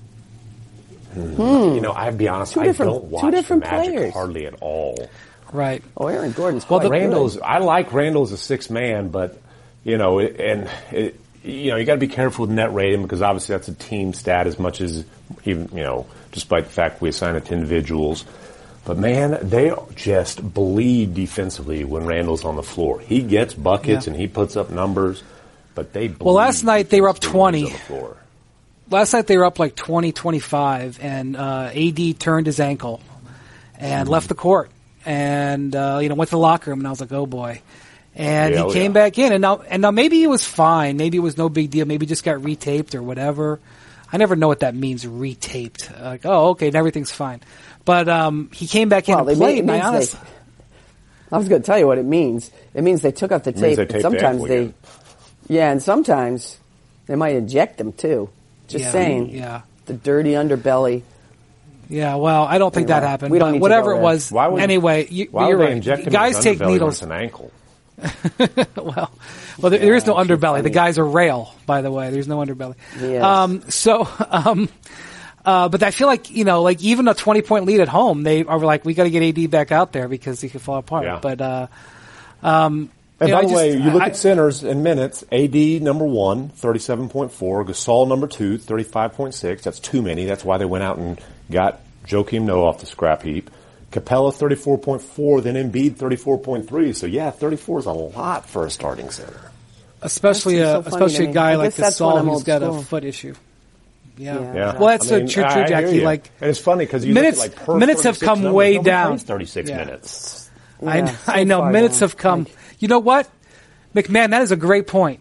Hmm. You know, I'd be honest, Two I different- don't two watch the different Magic players. hardly at all. Right. Oh, Aaron Gordon's Well, quite the- Randall's, good. I like Randall as a six man, but you know, it, and it, you know, you got to be careful with net rating because obviously that's a team stat as much as even you know, despite the fact we assign it to individuals. But man, they just bleed defensively when Randall's on the floor. He gets buckets Yeah. and he puts up numbers, but they bleed Well, last night they were up defensively when he's twenty. on the floor. Last night they were up like twenty, twenty-five, and uh, A D turned his ankle and left the court, and uh, you know went to the locker room, and I was like, oh boy. And Yeah, he oh, came yeah. back in, and now and now maybe it was fine, maybe it was no big deal, maybe it just got retaped or whatever. I never know what that means, retaped. Like, oh, okay, and everything's fine. But um, he came back in Well, and they played. made- And it I means honestly, I was going to tell you what it means. It means they took off the It means tape. they but taped the sometimes ankle they, again. yeah, and sometimes they might eject them too. Just yeah, saying. yeah. the dirty underbelly. Yeah, well, I don't think Anyway, that happened. we don't but need to whatever go it there. was, Why would- anyway, you, Why you're would they right. inject him Guys in his take underbelly when needles. it's an ankle? well, well, there, there is no underbelly. The guy's a rail, by the way. There's no underbelly. Yes. Um, so, um, uh, but I feel like, you know, like even a twenty point lead at home, they are like, we got to get A D back out there because he could fall apart. Yeah. But, uh, um, And you know, by I the way, just- you look I- at centers and minutes. A D number one, thirty-seven point four. Gasol number two, thirty-five point six. That's too many. That's why they went out and got Joakim Noah off the scrap heap. Capella thirty-four point four, then Embiid thirty-four point three. So yeah, thirty-four is a lot for a starting center. especially That a seems so funny especially to a me. guy I like guess that's when Gasol I'm who's old got school. a foot issue. Yeah. Yeah. Yeah. Well, that's I a mean, true, I- true, I hear Jackie. you. Like and it's funny because you minutes, look at like per minutes have thirty-six come numbers, way nobody down. plays thirty-six Yeah. minutes. I, Yeah, know, so I know far minutes down. have come. Like- You know what, McMahon? That is a great point.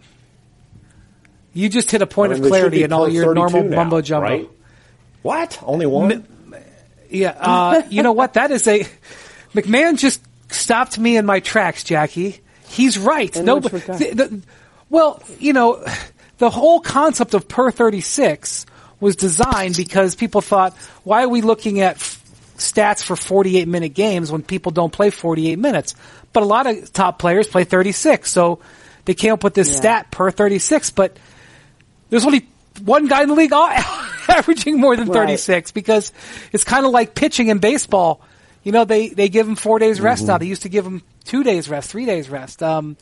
You just hit a point I mean, of they should clarity be in all per your normal thirty-two now, mumbo jumbo. right? What? Only one? Yeah, uh, you know what? That is a McMahon just stopped me in my tracks, Jackie. He's right. In No, which but regard? the, the, well, you know, the whole concept of per thirty-six was designed because people thought, why are we looking at f- stats for forty-eight minute games when people don't play forty-eight minutes? But a lot of top players play thirty-six, so they came up with this Yeah. stat per thirty-six. But there's only one guy in the league averaging more than Right. thirty-six because it's kind of like pitching in baseball. You know, they, they give them four days rest Mm-hmm. now. They used to give them two days rest, three days rest. Um,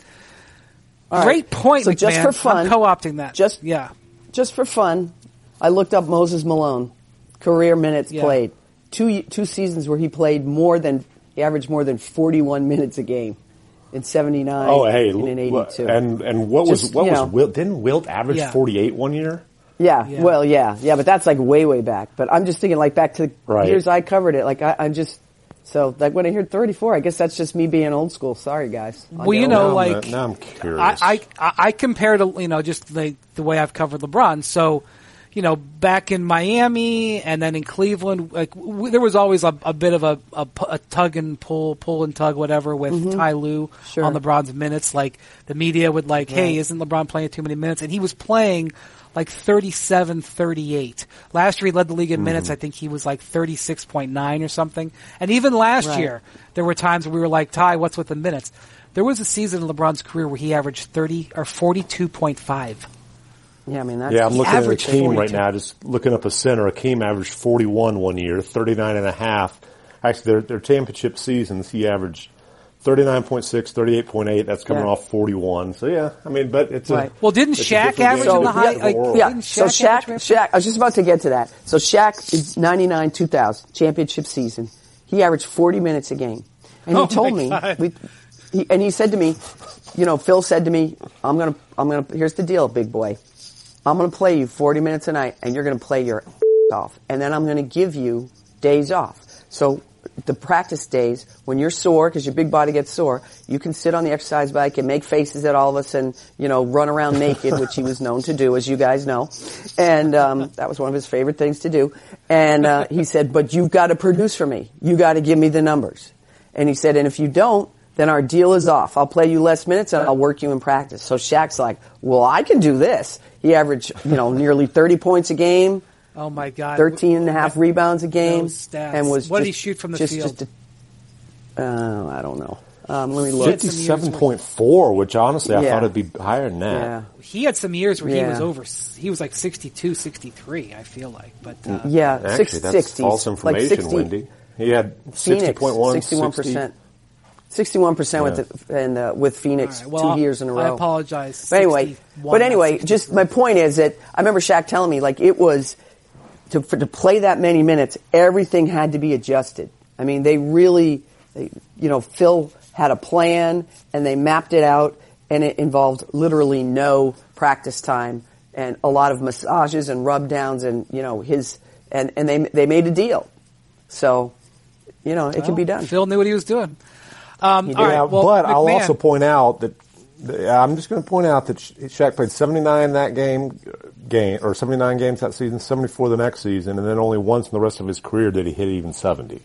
All great right. point, So McMahon. just for fun, I'm co-opting that. just- yeah. Just for fun, I looked up Moses Malone, career minutes Yeah. played. Two two seasons where he played more than he averaged more than forty-one minutes a game in seventy-nine Oh, hey, and in eighty-two. and and what was Just, what you was know. Wilt? Didn't Wilt average Yeah. forty-eight one year? yeah, Yeah. well, yeah, yeah, but that's like way, way back. But I'm just thinking like back to the Right. years I covered it. Like I, I'm just so like when I hear thirty-four, I guess that's just me being old school. Sorry, guys. I'll Well, get you over know, it. Now I'm- like now I'm curious. I, I I I compare to you know just like the way I've covered LeBron. So, you know, back in Miami and then in Cleveland, like w- there was always a, a bit of a, a, pu- a tug and pull, pull and tug, whatever, with Ty Lue Sure. on LeBron's minutes. Like the media would like, hey, isn't LeBron playing too many minutes? And he was playing like thirty-seven, thirty-eight. Last year he led the league in minutes. I think he was like thirty-six point nine or something. And even last Right. year, there were times where we were like, Ty, what's with the minutes? There was a season in LeBron's career where he averaged thirty or forty-two point five. yeah, I mean that's Yeah, I'm looking at average Akeem right forty-two. now, just looking up a center. Akeem averaged forty-one one year, thirty-nine and a half. Actually, their, their championship seasons, he averaged thirty-nine point six, thirty-eight point eight. That's coming Yeah. off forty-one. So yeah, I mean, but it's Right. a, Well, didn't it's a Shaq different average game. in the high- Different like, world. Yeah. Didn't So Shaq Shaq, average Shaq, I was just about to get to that. So Shaq is ninety-nine two thousand championship season. He averaged forty minutes a game, and Oh he told my me, God. we, he, and he said to me, you know, Phil said to me, I'm gonna, I'm gonna. Here's the deal, big boy. I'm gonna play you forty minutes a night, and you're gonna play your off, and then I'm gonna give you days off. So the practice days, when you're sore, because your big body gets sore, you can sit on the exercise bike and make faces at all of us and, you know, run around naked, which he was known to do, as you guys know. And um, that was one of his favorite things to do. And uh, he said, but you've got to produce for me. You got to give me the numbers. And he said, and if you don't, then our deal is off. I'll play you less minutes and I'll work you in practice. So Shaq's like, well, I can do this. He averaged, you know, nearly thirty points a game. Oh my God! thirteen and a half rebounds a game, Those stats. and was What did just- he shoot from the just, field? Just a, uh, I don't know. Um, let me look. fifty-seven point four, which honestly I Yeah. thought it'd be higher than that. Yeah, He had some years where he Yeah. was over. He was like sixty-two, sixty-three, I feel like, but uh, yeah, Actually, six, that's sixties, false like information, sixty. Wendy. He had sixty Phoenix, point one, sixty-one percent, sixty-one percent with the, and uh, with Phoenix all right, well, two years in a row. I apologize. But anyway, sixty-one, but anyway, not just my point is that I remember Shaq telling me like it was to for, to play that many minutes, everything had to be adjusted. I mean, they really, they, you know, Phil had a plan and they mapped it out, and it involved literally no practice time and a lot of massages and rub downs and you know his and and they they made a deal. So, you know, it Well, can be done. Phil knew what he was doing. Um, He all did. right, Yeah, well, but I'll McMahon- also point out that I'm just going to point out that Shaq played seventy-nine that game, game or seventy-nine games that season, seventy-four the next season, and then only once in the rest of his career did he hit even seventy.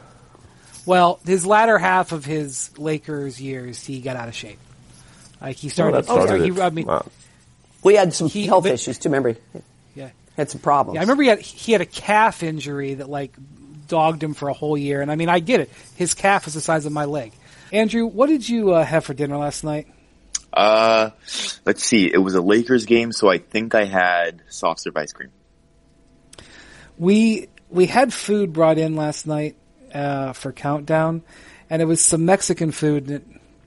Well, his latter half of his Lakers years, he got out of shape. Like he started. that started he, it. I mean, Wow. We had some He- health but- issues too. Remember? yeah, had some problems. Yeah, I remember he had he had a calf injury that like dogged him for a whole year, and I mean I get it. His calf is the size of my leg. Andrew, what did you uh, have for dinner last night? Uh, let's see. It was a Lakers game, so I think I had soft serve ice cream. We we had food brought in last night uh, for Countdown, and it was some Mexican food. And it,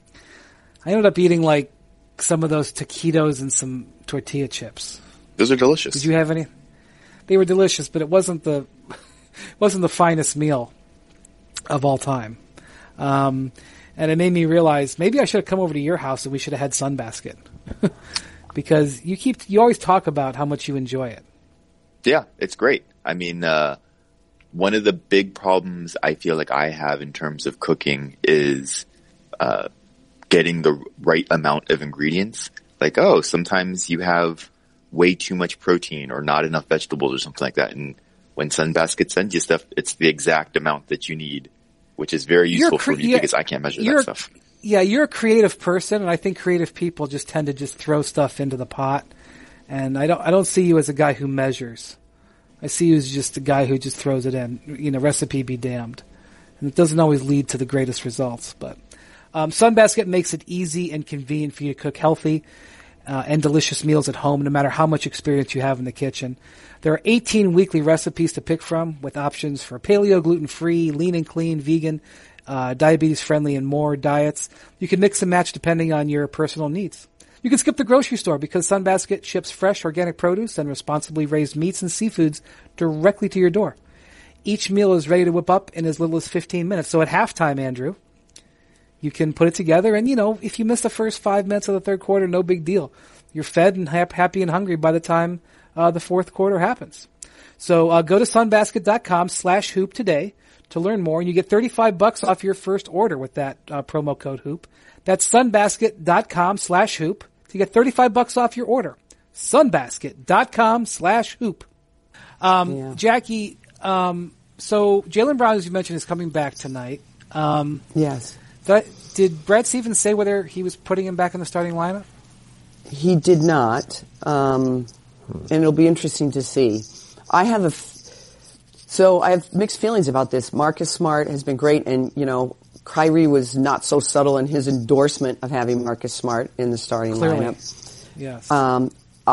I ended up eating like some of those taquitos and some tortilla chips. Those are delicious. Did you have any? They were delicious, but it wasn't the wasn't the finest meal of all time. Um, and it made me realize maybe I should have come over to your house and we should have had Sunbasket. Because you keep you always talk about how much you enjoy it. Yeah, it's great. I mean, uh, one of the big problems I feel like I have in terms of cooking is uh, getting the right amount of ingredients. Like, oh, sometimes you have way too much protein or not enough vegetables or something like that. And when Sunbasket sends you stuff, it's the exact amount that you need, which is very useful cre- for me yeah, because I can't measure that stuff. Yeah, you're a creative person, and I think creative people just tend to just throw stuff into the pot. And I don't, I don't see you as a guy who measures. I see you as just a guy who just throws it in. You know, recipe be damned. And it doesn't always lead to the greatest results. But um, Sunbasket makes it easy and convenient for you to cook healthy uh, and delicious meals at home, no matter how much experience you have in the kitchen. There are eighteen weekly recipes to pick from, with options for paleo, gluten-free, lean and clean, vegan, uh, diabetes-friendly, and more diets. You can mix and match depending on your personal needs. You can skip the grocery store because Sunbasket ships fresh organic produce and responsibly raised meats and seafoods directly to your door. Each meal is ready to whip up in as little as fifteen minutes. So at halftime, Andrew, you can put it together, and, you know, if you miss the first five minutes of the third quarter, no big deal. You're fed and ha- happy and hungry by the time uh, the fourth quarter happens. So uh, go to sunbasket.com slash hoop today to learn more, and you get thirty-five bucks off your first order with that uh, promo code hoop. That's sunbasket.com slash hoop to get thirty-five bucks off your order. Sunbasket.com slash hoop. Um, yeah. Jackie, um, so Jaylen Brown, as you mentioned, is coming back tonight. Um, yes. That, did Brad Stevens say whether he was putting him back in the starting lineup? He did not, um, and it'll be interesting to see. I have a, f- so I have mixed feelings about this. Marcus Smart has been great, and, you know, Kyrie was not so subtle in his endorsement of having Marcus Smart in the starting Clearly. lineup. Yes. Um,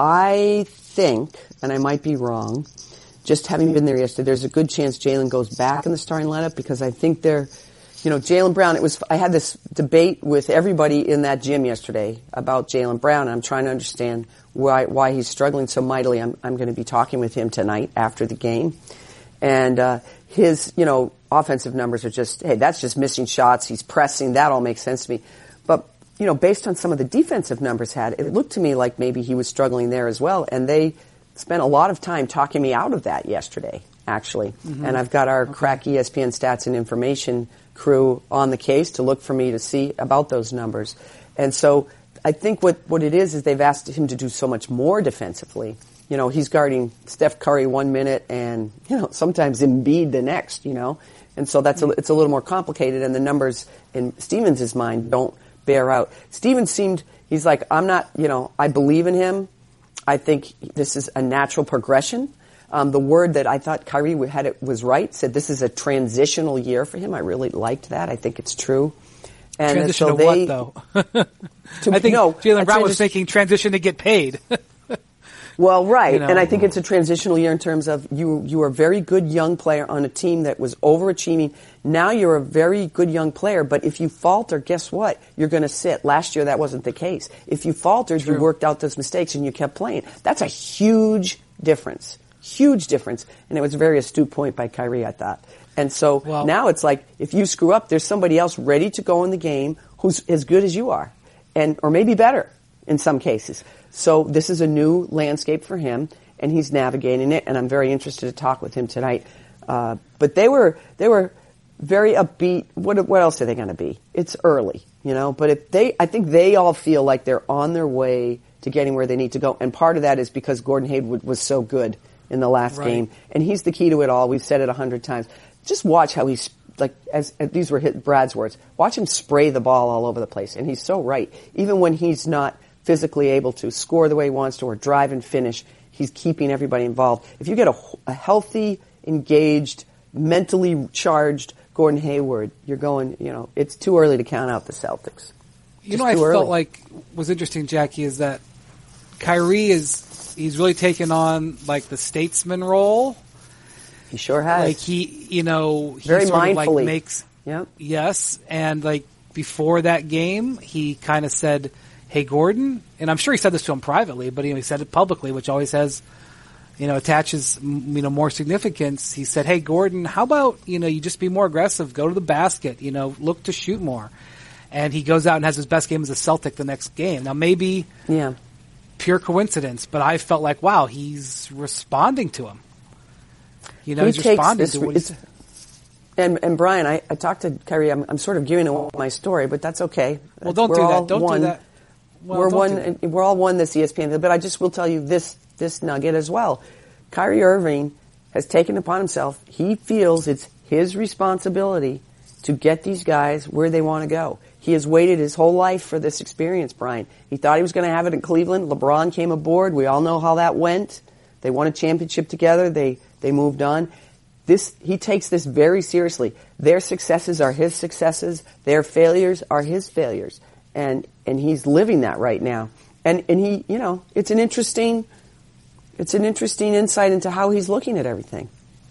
I think, and I might be wrong, just having been there yesterday, there's a good chance Jaylen goes back in the starting lineup because I think they're, you know, Jaylen Brown, it was, I had this debate with everybody in that gym yesterday about Jaylen Brown, and I'm trying to understand why, why he's struggling so mightily. I'm, I'm going to be talking with him tonight after the game. And, uh, his, you know, offensive numbers are just, hey, that's just missing shots. He's pressing. That all makes sense to me. But, you know, based on some of the defensive numbers had, it looked to me like maybe he was struggling there as well. And they spent a lot of time talking me out of that yesterday, actually. Mm-hmm. And I've got our okay. crack E S P N stats and information crew on the case to look for me to see about those numbers. And so I think what, what it is is they've asked him to do so much more defensively. You know, he's guarding Steph Curry one minute and, you know, sometimes Embiid the next, you know. And so that's a, it's a little more complicated, and the numbers in Stevens' mind don't bear out. Stevens seemed, he's like, I'm not, you know, I believe in him. I think this is a natural progression. Um, the word that I thought Kyrie had it was right, said this is a transitional year for him. I really liked that. I think it's true. And transition so to they, what, though? to, I think no, Jaylen Brown was thinking transition to get paid. Well, right, you know. And I think it's a transitional year in terms of you you are a very good young player on a team that was overachieving. Now you're a very good young player, but if you falter, guess what? You're going to sit. Last year that wasn't the case. If you faltered, True. You worked out those mistakes and you kept playing. That's a huge difference. Huge difference. And it was a very astute point by Kyrie, I thought. And so well, now it's like if you screw up, there's somebody else ready to go in the game who's as good as you are, and or maybe better in some cases. So this is a new landscape for him, and he's navigating it, and I'm very interested to talk with him tonight. Uh, but they were they were very upbeat. What what else are they going to be? It's early, you know. But if they, I think they all feel like they're on their way to getting where they need to go, and part of that is because Gordon Hayward was so good in the last right. game, and he's the key to it all. We've said it a hundred times. Just watch how he's like as, as these were hit Brad's words. Watch him spray the ball all over the place, and he's so right. Even when he's not physically able to score the way he wants to or drive and finish, he's keeping everybody involved. If you get a, a healthy, engaged, mentally charged Gordon Hayward, you're going, you know, it's too early to count out the Celtics. You know, I early. felt like was interesting, Jackie, is that Kyrie is he's really taken on like the statesman role. He sure has. Like he, you know, he very sort mindfully of like makes yep. yes, and like before that game, he kind of said, "Hey, Gordon," and I'm sure he said this to him privately, but you know, he said it publicly, which always has, you know, attaches you know more significance. He said, "Hey, Gordon, how about you know you just be more aggressive, go to the basket, you know, look to shoot more." And he goes out and has his best game as a Celtic the next game. Now, maybe yeah. pure coincidence, but I felt like, wow, he's responding to him. You know, he he's responding this, to what he's and and Brian, I, I talked to Kyrie. I'm, I'm sort of giving away my story, but that's okay. Well, don't we're do all that. Don't one, do that. Well, we're don't one. do that. We're all one this E S P N. But I just will tell you this this nugget as well. Kyrie Irving has taken upon himself. He feels it's his responsibility to get these guys where they want to go. He has waited his whole life for this experience, Brian. He thought he was going to have it in Cleveland. LeBron came aboard. We all know how that went. They won a championship together. They they moved on. This he takes this very seriously. Their successes are his successes. Their failures are his failures. And and he's living that right now. And and he, you know, it's an interesting it's an interesting insight into how he's looking at everything.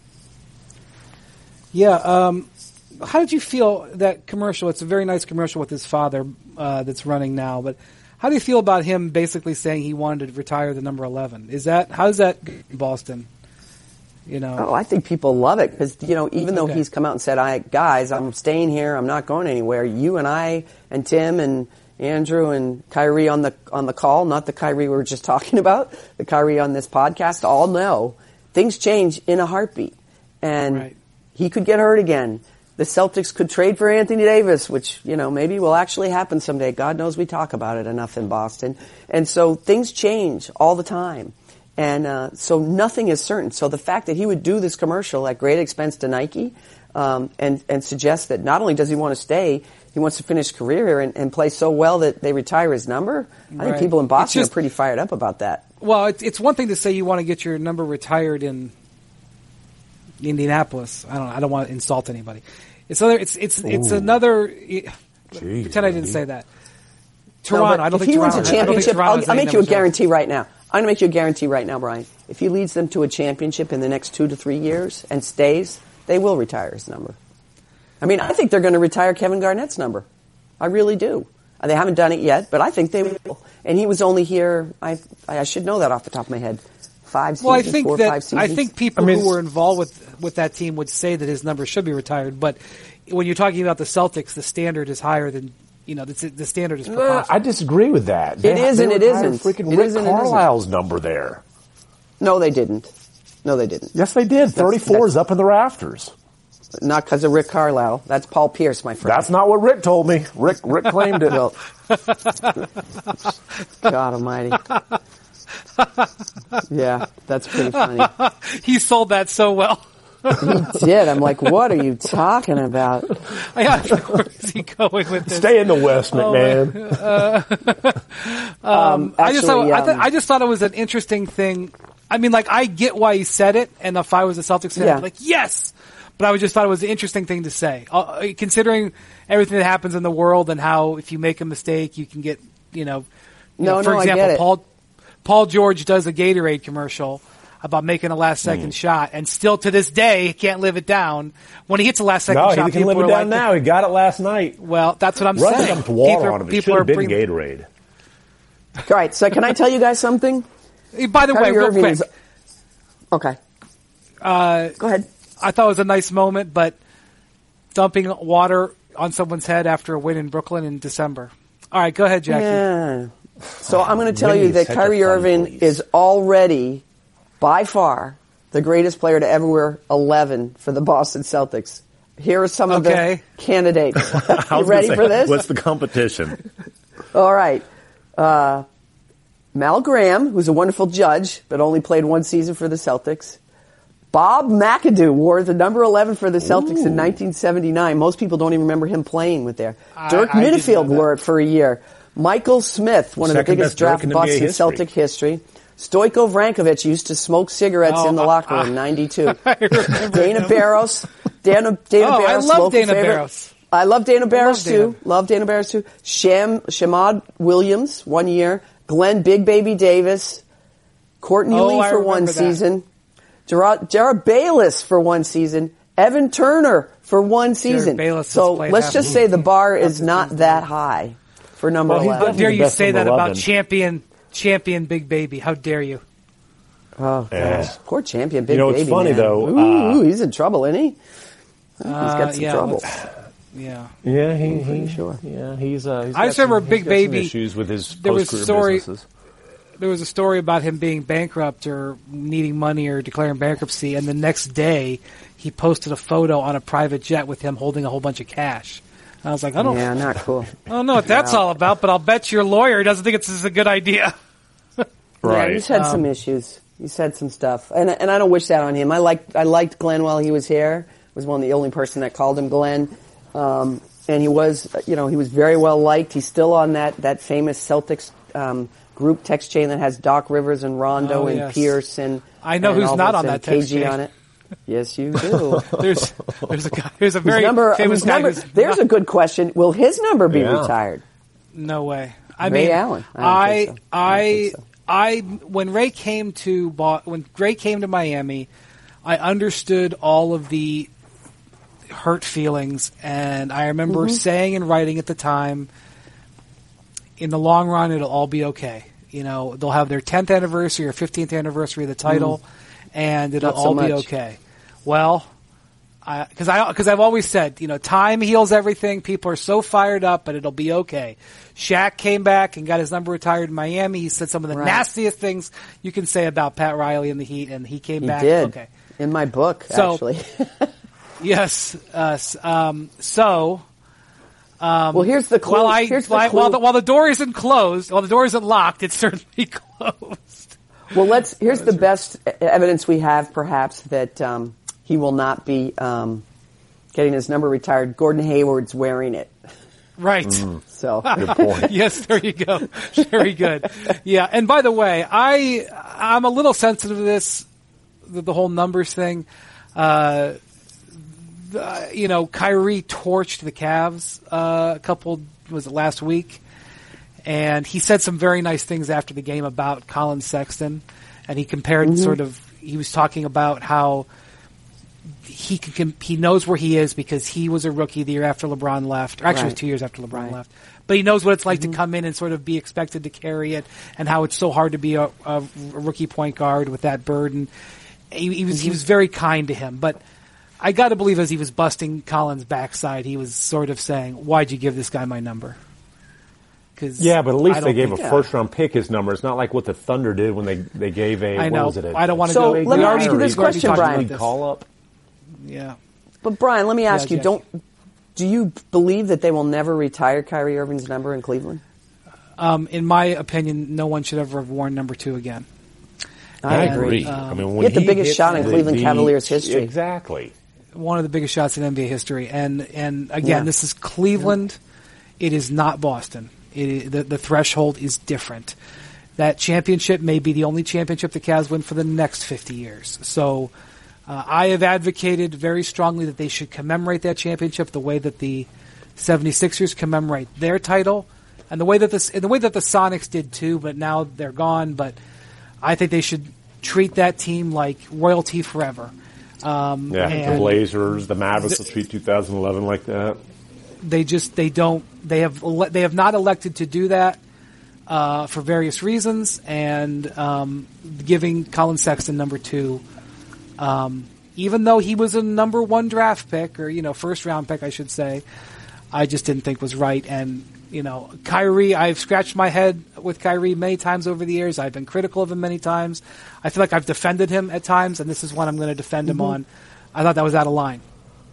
Yeah, um how did you feel that commercial? It's a very nice commercial with his father uh, that's running now. But how do you feel about him basically saying he wanted to retire the number eleven? Is that how's that in Boston? You know, oh, I think people love it because you know even though okay. he's come out and said, "I guys, I'm staying here. I'm not going anywhere." You and I and Tim and Andrew and Kyrie on the on the call, not the Kyrie we were just talking about, the Kyrie on this podcast, all know things change in a heartbeat, and right. he could get hurt again. The Celtics could trade for Anthony Davis, which, you know, maybe will actually happen someday. God knows we talk about it enough in Boston. And so things change all the time. And uh, so nothing is certain. So the fact that he would do this commercial at great expense to Nike um, and, and suggest that not only does he want to stay, he wants to finish his career here and, and play so well that they retire his number, I right. think people in Boston just, are pretty fired up about that. Well, it's, it's one thing to say you want to get your number retired in Indianapolis. I don't know. I don't want to insult anybody. It's other. It's it's it's Ooh. another. Jeez, pretend I didn't buddy. say that. No, Toronto. I don't if think he Toronto. wins a I don't think championship, Toronto I'll, has I'll any make you a numbers guarantee right now. I'm going to make you a guarantee right now, Brian. If he leads them to a championship in the next two to three years and stays, they will retire his number. I mean, I think they're going to retire Kevin Garnett's number. I really do. They haven't done it yet, but I think they will. And he was only here. I I should know that off the top of my head. Five seasons, well, I think four, that five seasons. I think people I mean, who were involved with with that team would say that his number should be retired. But when you're talking about the Celtics, the standard is higher than you know. The, the standard is Nah, preposterous. I disagree with that. It They, is they and it retired isn't. Freaking It Rick is and it isn't. Carlisle's number there. No, they didn't. No, they didn't. Yes, they did. thirty-four is up in the rafters. Not because of Rick Carlisle. That's Paul Pierce, my friend. That's not what Rick told me. Rick Rick claimed it. Well, God Almighty. Yeah, that's pretty funny. He sold that so well. He did. I'm like, what are you talking about? I got where is he going with this? Stay in the West, McMahon. Um, I just thought, actually, I, th- um, I just thought it was an interesting thing. I mean, like, I get why he said it, and if I was a Celtics fan, Yeah. I'd be like, yes! But I would just thought it was an interesting thing to say. Uh, considering everything that happens in the world and how if you make a mistake, you can get, you know, you No, know for no, I example, get it. Paul, Paul George does a Gatorade commercial about making a last second Mm. shot, and still to this day, can't live it down. When he hits a last second No, shot, he can people live are it down like, now. He got it last night. well, that's what I'm Russ saying. dumped water people on him. It people should are have been bringing, Gatorade. All right, so can I tell you guys something? By the way, Kyrie real Irving quick, is- Okay. uh, Go ahead. I thought it was a nice moment, but dumping water on someone's head after a win in Brooklyn in December. All right, go ahead, Jackie. Yeah. So I'm going to tell Winning you is that such a Kyrie fun Irving place. is already, by far, the greatest player to ever wear eleven for the Boston Celtics. Here are some of Okay. the candidates. I You was gonna ready say, for this? What's the competition? All right. Uh, Mal Graham, who's a wonderful judge, but only played one season for the Celtics. Bob McAdoo wore the number eleven for the Celtics Ooh. in nineteen seventy-nine. Most people don't even remember him playing with there. I- Dirk I didn't Minnifield know that. wore it for a year. Michael Smith, one of the Second biggest best Dirk draft in busts N B A in history. Celtic history. Stoico Vrankovic used to smoke cigarettes Oh, in the uh, locker room in ninety-two. Dana Barros. Dana, Dana Oh, I Barros. love local Dana favorite. Barros. I love Dana Barros love Dana. too. Love Dana Barros too. Sham, Shamad Williams, one year. Glenn Big Baby Davis. Courtney Oh, Lee I for one remember that. season. Gerard, Jared Bayless for one season. Evan Turner for one season. Bayless has So played let's half just the say the season. bar Half is the not season. that high for number Well, he's eleven. How dare the you best say number that about eleven. champion, champion Big Baby? How dare you? Oh, Yeah. gosh. Poor champion, Big You know, it's Baby. funny, man. though, Ooh, uh, he's in trouble, isn't he? He's Uh, got some yeah, trouble. let's- Yeah. Yeah, he, he pretty sure. Yeah, he's. Uh, he's I got just remember some, Big he's got some Baby- issues with his there was post-career story- businesses. There was a story about him being bankrupt or needing money or declaring bankruptcy, and the next day he posted a photo on a private jet with him holding a whole bunch of cash. And I was like, I don't, Yeah, not cool. I don't know what that's all about, but I'll bet your lawyer doesn't think it's this is a good idea. Yeah, Right. he's had some issues. He's had some stuff, and and I don't wish that on him. I liked I liked Glenn while he was here. Was one of the only person that called him Glenn, um, and he was you know he was very well liked. He's still on that that famous Celtics um, group text chain that has Doc Rivers and Rondo Oh, and yes. Pierce and I know and who's all not those on and that text K G chain. on it. Yes, you do. There's, there's a guy, there's a very Whose number, famous whose guy number, who's there's not- a good question. Will his number be Yeah. retired? No way. I Ray mean, Allen. I I, don't think so. I, I don't think so. I, when Ray came to Bo- when Ray came to Miami, I understood all of the hurt feelings, and I remember Mm-hmm. saying and writing at the time, in the long run, it'll all be okay. You know, they'll have their tenth anniversary or fifteenth anniversary of the title, and it'll Not so all be much. okay. Well, because I because I've always said, you know, time heals everything. People are so fired up, but it'll be okay. Shaq came back and got his number retired in Miami. He said some of the Right. nastiest things you can say about Pat Riley and the Heat, and he came He back. did. Okay. In my book, So- actually. Yes. Uh, s- um, so. well, here's the clue. While I here's the while, clue. while the while the door isn't closed, while the door isn't locked, it's certainly closed. Well, let's. Here's the best e- evidence we have, perhaps, that um, he will not be um, getting his number retired. Gordon Hayward's wearing it, Right. so Good point. Yes, there you go. Very good. Yeah, and by the way, I I'm a little sensitive to this, the, the whole numbers thing. Uh, the, you know, Kyrie torched the Cavs uh, a couple was it last week, and he said some very nice things after the game about Colin Sexton, and he compared Mm-hmm. sort of he was talking about how he can, he knows where he is because he was a rookie the year after LeBron left, or actually it was Right. two years after LeBron Right. left. But he knows what it's like Mm-hmm. to come in and sort of be expected to carry it, and how it's so hard to be a, a, a rookie point guard with that burden. He, he was Mm-hmm. he was very kind to him, but I got to believe as he was busting Colin's backside, he was sort of saying, "Why'd you give this guy my number?" Cause Yeah, but at I least they don't gave think- a first round pick his number. It's not like what the Thunder did when they they gave a I what know. was it? A, I don't wanna So go- let me already- ask you this we already question, talked Brian. about this. call up. Yeah. But Brian, let me ask Yeah, you: Jeff. Don't do you believe that they will never retire Kyrie Irving's number in Cleveland? Um, in my opinion, no one should ever have worn number two again. I And, agree. um, I mean, He when hit the he biggest hit shot in the- Cleveland the- Cavaliers history. Exactly. One of the biggest shots in N B A history, and and again, Yeah. this is Cleveland. It is not Boston. It is, the the threshold is different. That championship may be the only championship the Cavs win for the next fifty years. So, uh, I have advocated very strongly that they should commemorate that championship the way that the seventy-sixers commemorate their title, and the way that this, in the way that the Sonics did too. But now they're gone. But I think they should treat that team like royalty forever. Um, Yeah, and the Blazers, the Mavericks will treat two thousand eleven like that. They just they don't they have ele- they have not elected to do that uh, for various reasons, and um, giving Colin Sexton number two, um, even though he was a number one draft pick or you know first round pick, I should say, I just didn't think was right. And you know, Kyrie, I've scratched my head with Kyrie many times over the years. I've been critical of him many times. I feel like I've defended him at times, and this is one I'm going to defend him on. I thought that was out of line.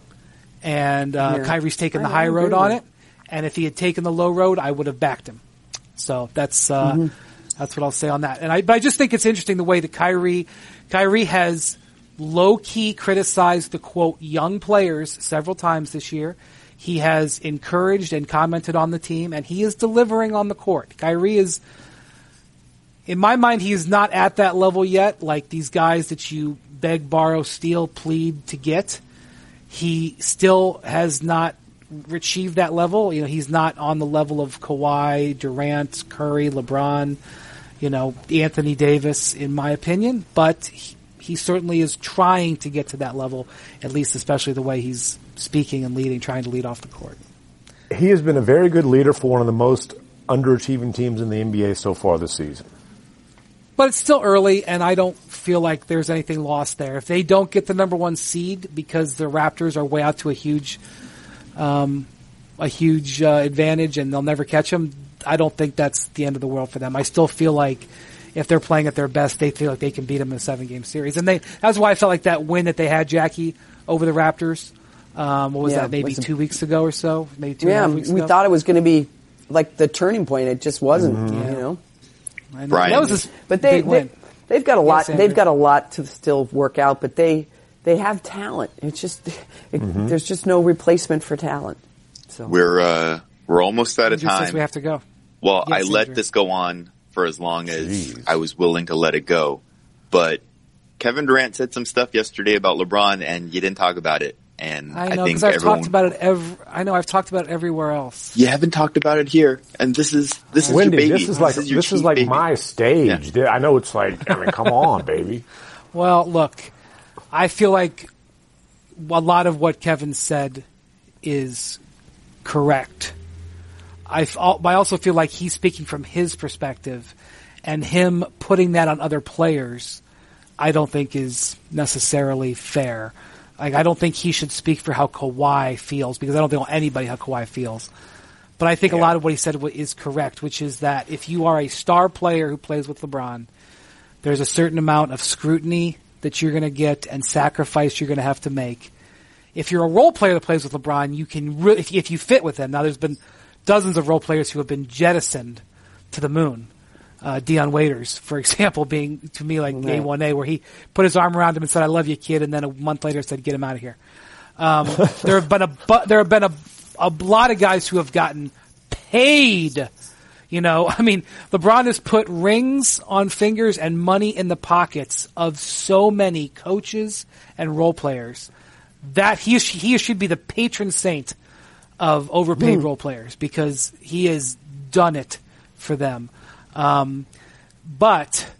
And uh, Yeah. Kyrie's taken the I high agree road with on you. it, and if he had taken the low road, I would have backed him. So that's uh, Mm-hmm. that's what I'll say on that. And I, but I just think it's interesting the way that Kyrie, Kyrie has low key criticized the quote young players several times this year. He has encouraged and commented on the team, and he is delivering on the court. Kyrie is in my mind, he is not at that level yet. Like these guys that you beg, borrow, steal, plead to get, he still has not achieved that level. You know, he's not on the level of Kawhi, Durant, Curry, LeBron, you know, Anthony Davis, in my opinion. But he, he certainly is trying to get to that level, at least especially the way he's speaking and leading, trying to lead off the court. He has been a very good leader for one of the most underachieving teams in the N B A so far this season. But it's still early, and I don't feel like there's anything lost there. If they don't get the number one seed because the Raptors are way out to a huge Um, a huge uh, advantage, and they'll never catch them, I don't think that's the end of the world for them. I still feel like if they're playing at their best, they feel like they can beat them in a seven-game series. And they that's why I felt like that win that they had, Jackie, over the Raptors, um, what was yeah, that, maybe was two weeks ago or so? Maybe two yeah, and a half weeks we ago? thought it was going to be like the turning point. It just wasn't, Mm-hmm. you know. I know. Brian. That was a But they, big win. they they've got a lot. Yes, Andrew. they've got a lot to still work out, but they they have talent. It's just it, Mm-hmm. there's just no replacement for talent. So We're uh, we're almost out of Andrew says time. we have to go. Well, Yes, I let Andrew. this go on for as long as Jeez. I was willing to let it go. But Kevin Durant said some stuff yesterday about LeBron, and you didn't talk about it. And I I, know, think because I've everyone, talked about it every, I know I've talked about it everywhere else. you haven't talked about it here, and this is this is Wendy, your baby. this is like this is, your this is cheap like baby. my stage. I know it's like, I mean, come on, baby. Well, look, I feel like a lot of what Kevin said is correct. I, f- I also feel like he's speaking from his perspective, and him putting that on other players, I don't think is necessarily fair. Like, I don't think he should speak for how Kawhi feels, because I don't think anybody how Kawhi feels. But I think Yeah. a lot of what he said is correct, which is that if you are a star player who plays with LeBron, there's a certain amount of scrutiny that you're going to get and sacrifice you're going to have to make. If you're a role player that plays with LeBron, you can re- if, if you fit with him. Now, there's been dozens of role players who have been jettisoned to the moon. Uh, Dion Waiters, for example, being to me like Right. A one A, where he put his arm around him and said, "I love you, kid," and then a month later said, "Get him out of here." Um, there have been a bu- there have been a a lot of guys who have gotten paid. You know, I mean, LeBron has put rings on fingers and money in the pockets of so many coaches and role players that he he should be the patron saint of overpaid role players, because he has done it for them. Um, but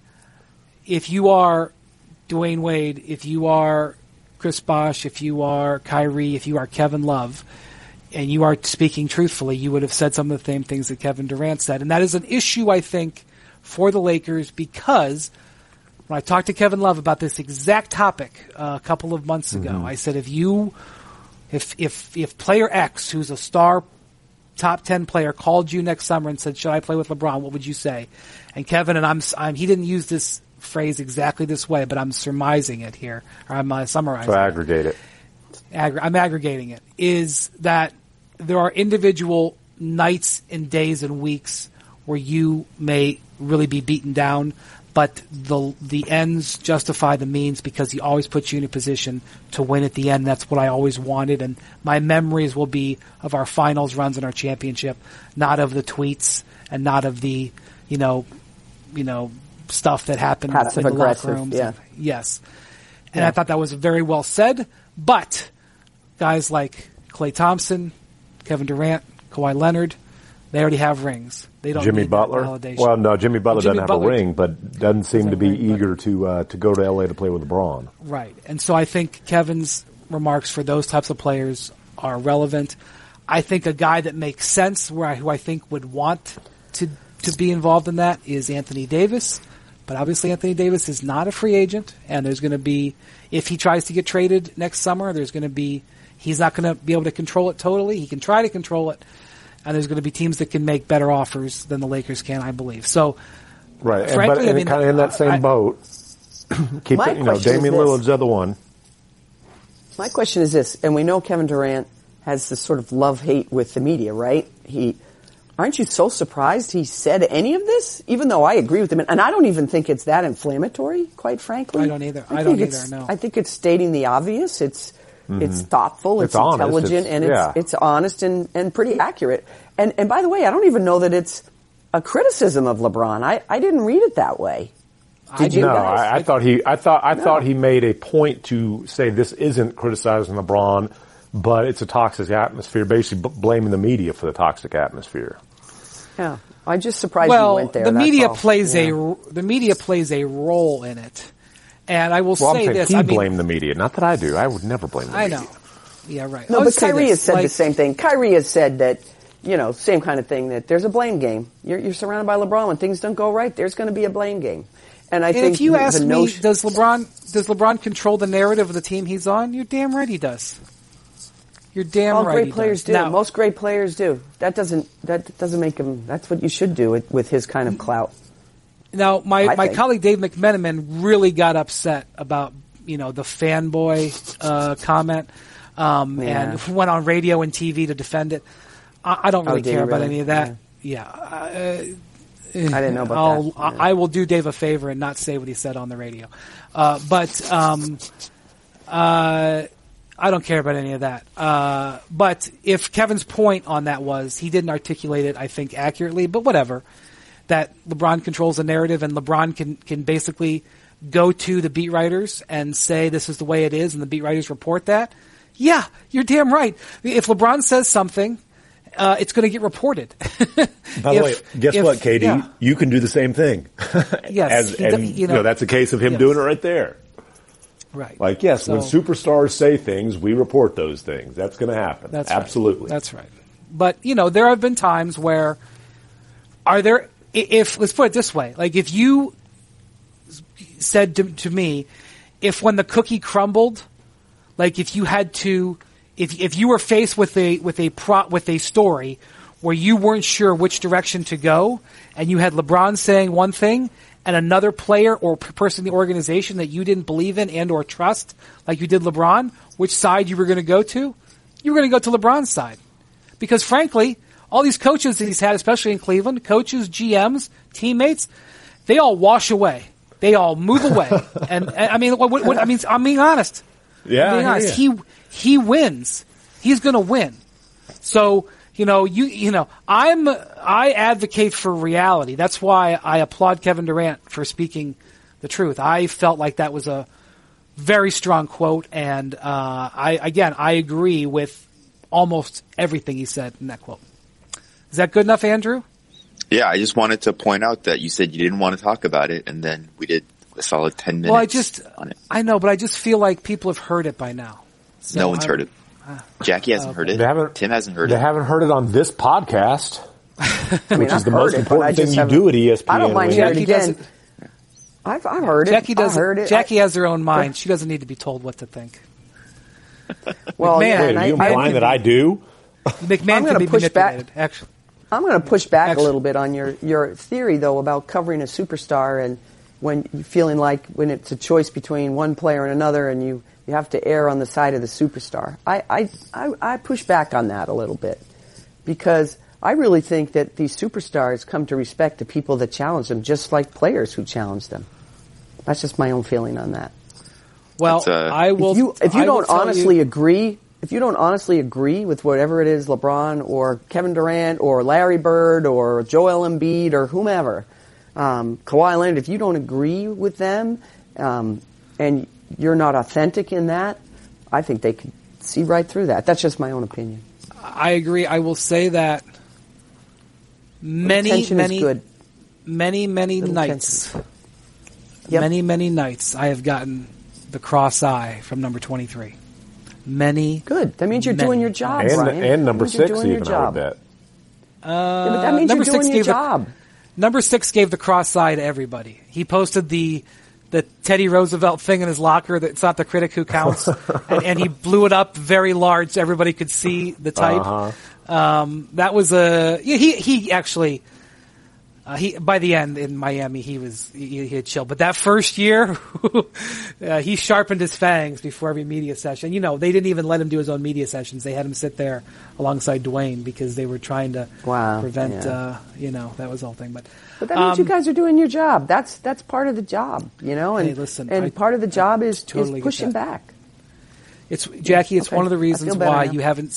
if you are Dwayne Wade, if you are Chris Bosh, if you are Kyrie, if you are Kevin Love, and you are speaking truthfully, you would have said some of the same things that Kevin Durant said. And that is an issue, I think, for the Lakers, because when I talked to Kevin Love about this exact topic uh, a couple of months ago, Mm-hmm. I said, if you, if, if, if player X, who's a star top ten player, called you next summer and said, should I play with LeBron, what would you say? And Kevin, and I'm, I'm he didn't use this phrase exactly this way, but I'm surmising it here, or I'm uh, summarizing So it. aggregate it. Aggr- I'm aggregating it, is that there are individual nights and days and weeks where you may really be beaten down, but the the ends justify the means, because he always puts you in a position to win at the end. That's what I always wanted, and my memories will be of our finals runs and our championship, not of the tweets and not of the, you know, you know, stuff that happened Passive in the locker aggressive, rooms. yeah. Yes. And Yeah. I thought that was very well said, but guys like Klay Thompson, Kevin Durant, Kawhi Leonard, they already have rings. They don't Jimmy need Butler. that validation. Well, no, Jimmy Butler Jimmy doesn't have Butler a ring, but doesn't seem doesn't to be have a ring, but- eager to uh, to go to L A to play with LeBron. Right. And so I think Kevin's remarks for those types of players are relevant. I think a guy that makes sense, where I, who I think would want to to be involved in that, is Anthony Davis. But obviously Anthony Davis is not a free agent, and there's going to be, if he tries to get traded next summer, there's going to be, he's not going to be able to control it totally. He can try to control it, and there's going to be teams that can make better offers than the Lakers can, I believe. So, Right, and, frankly, but I and mean, kind of in that same I- boat. Keep My it, you know, question is Damian this. Lillard's the other one. My question is this, and we know Kevin Durant has this sort of love-hate with the media, right? He, aren't you so surprised he said any of this? Even though I agree with him, and I don't even think it's that inflammatory, quite frankly. I don't either. I think don't it's- either, no. I think it's stating the obvious. It's it's thoughtful, it's, It's honest, intelligent, it's- and it's yeah. it's honest and, and pretty accurate. And and by the way, I don't even know that it's a criticism of LeBron. I, I didn't read it that way. Did you no, guys? I, I thought he, I thought, I No. thought he made a point to say this isn't criticizing LeBron, but it's a toxic atmosphere, basically b- blaming the media for the toxic atmosphere. Yeah, I'm just surprised well, you went there. the that's media all. plays Yeah. a the media plays a role in it, and I will Well, I'm say saying this. he I mean, blamed the media, not that I do. I would never blame the I media. know. Yeah, right. No, I'll but say Kyrie this, has said like, the same thing. Kyrie has said that, you know, same kind of thing, that there's a blame game. You're, you're surrounded by LeBron. When things don't go right, there's going to be a blame game. And I And think if you the, ask the me, notion, does LeBron does LeBron control the narrative of the team he's on? You're damn right he does. You're damn all right great he players does. do. Now, Most great players do. That doesn't that doesn't make him. That's what you should do with, with his kind of clout. Now, my, I my think. colleague Dave McMenamin really got upset about, you know, the fanboy uh, comment um, Yeah. and went on radio and T V to defend it. I, I don't really Oh, did care he about really? any of that. Yeah. Uh, I didn't know about I'll, that. Yeah. I I will do Dave a favor and not say what he said on the radio. Uh, but um, uh, I don't care about any of that. Uh, but if Kevin's point on that was, he didn't articulate it, I think, accurately, but whatever. That LeBron controls the narrative and LeBron can, can basically go to the beat writers and say this is the way it is and the beat writers report that. Yeah, you're damn right. If LeBron says something, uh, it's going to get reported. By the way, guess if- what, K D? yeah. You can do the same thing. Yes, As, he and, do- you you know- know, that's a case of him yes. doing it right there. Right. Like, yes, when So- superstars say things, we report those things. That's going to happen. That's right. Absolutely. That's right. But, you know, there have been times where are there, i- if, let's put it this way, like if you said to, to me, if when the cookie crumbled, like if you had to, if, if you were faced with a, with a pro, with a story where you weren't sure which direction to go and you had LeBron saying one thing and another player or p- person in the organization that you didn't believe in and or trust, like you did LeBron, which side you were going to go to, you were going to go to LeBron's side. Because frankly, all these coaches that he's had, especially in Cleveland, coaches, G Ms, teammates, they all wash away. They all move away. and, and I mean, what, what, I mean, I'm being honest. Yeah, I'm being I honest. hear He he wins. He's going to win. So you know, you you know, I'm I advocate for reality. That's why I applaud Kevin Durant for speaking the truth. I felt like that was a very strong quote, and uh, I again I agree with almost everything he said in that quote. Is that good enough, Andrew? Yeah, I just wanted to point out that you said you didn't want to talk about it, and then we did a solid ten minutes Well, I just on it. I know, but I just feel like people have heard it by now. So No one's I- heard it. Jackie hasn't heard it. They haven't- Tim hasn't heard They it. haven't heard it on this podcast, I mean, which I've is the heard most it, but I important thing just you haven't- do at E S P N. I don't mind Wayne. hearing it Jackie again. doesn't- I've, I've heard it. Jackie I've does. heard it. Jackie I, has her own mind. She doesn't need to be told what to think. well, McMahon, yeah, Wait, and are I, you I, implying that I do? McMahon I'm can gonna be push back- manipulated. Actually, I'm going to push back Actually- a little bit on your, your theory, though, about covering a superstar and when you feeling like when it's a choice between one player and another and you, you have to err on the side of the superstar. I, I, I, I push back on that a little bit because I really think that these superstars come to respect the people that challenge them just like players who challenge them. That's just my own feeling on that. well, That's, uh, I will. If you, if you I will don't tell honestly you- agree, if you don't honestly agree with whatever it is, LeBron or Kevin Durant or Larry Bird or Joel Embiid or whomever, um, Kawhi Leonard, if you don't agree with them, um, and you're not authentic in that, I think they could see right through that. That's just my own opinion. I agree. I will say that many, Attention many, is good. many, many Little nights, Yep. many, many nights, I have gotten the cross eye from number twenty-three. Many. Good. That means you're Many. doing your job, And, Brian. and number That means you're six, doing your even, I would job. bet. Yeah, but that means number you're doing six your gave the- job. Number six gave the cross eye to everybody. He posted the the Teddy Roosevelt thing in his locker that it's not the critic who counts, and, and he blew it up very large so everybody could see the type. Uh-huh. Um, that was a yeah, he he actually uh, he by the end in Miami he was he, he had chilled, but that first year uh, he sharpened his fangs before every media session. You know, they didn't even let him do his own media sessions. They had him sit there alongside Dwayne because they were trying to Wow, prevent yeah. uh, you know that was the whole thing. But But that means you um, guys are doing your job. That's that's part of the job, you know. And Hey, listen, and I- part of the job is, totally is get pushing that. back. It's Jackie. It's Okay. one of the I reasons feel better why now. you haven't. s-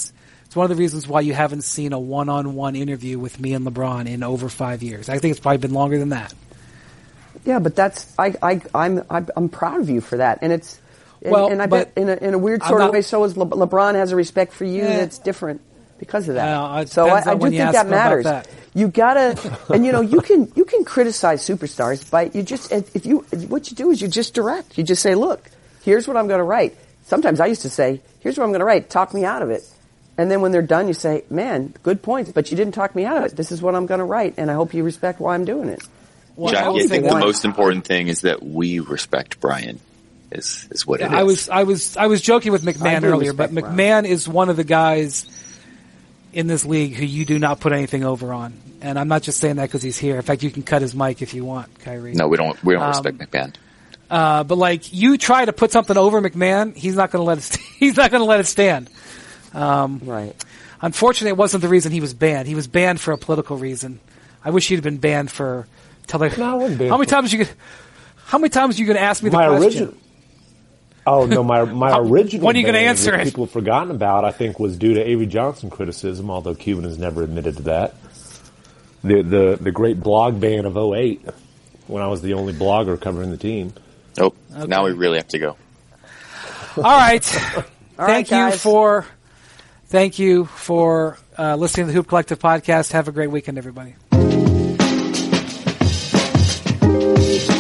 It's one of the reasons why you haven't seen a one-on-one interview with me and LeBron in over five years. I think it's probably been longer than that. Yeah, but that's I I I'm I'm proud of you for that, and it's and, well, and I but bet in a, in a weird sort not, of way, so is Le, LeBron has a respect for you yeah. that's different because of that. Uh, so I, I do think that matters. That. You gotta, and you know, you can you can criticize superstars by you just if you what you do is you just direct. You just say, look, here's what I'm going to write. Sometimes I used to say, here's what I'm going to write. Talk me out of it. And then when they're done, you say, man, good points, but you didn't talk me out of it. This is what I'm going to write, and I hope you respect why I'm doing it. Well, Jackie, I, I think the most important thing is that we respect Brian. Is is what yeah, it is. I was I was I was joking with McMahon earlier, but McMahon Brian. is one of the guys in this league who you do not put anything over on, and I'm not just saying that because he's here. In fact, you can cut his mic if you want, Kyrie. No, we don't. We don't um, respect McMahon. Uh, but like you try to put something over McMahon, he's not going to let it. St- he's not going to let it stand. Um, right. Unfortunately, it wasn't the reason he was banned. He was banned for a political reason. I wish he'd have been banned for. Telling, no, I wouldn't ban how many times you? How many times are you going to ask me the my question? Origin- oh no, my my how, original. When are you going to answer it? People have forgotten about. I think was due to Avery Johnson criticism, although Cuban has never admitted to that. The the the great blog ban of oh eight, when I was the only blogger covering the team. Oh, okay. Now we really have to go. All right. All thank right, you for thank you for uh, listening to the Hoop Collective podcast. Have a great weekend, everybody.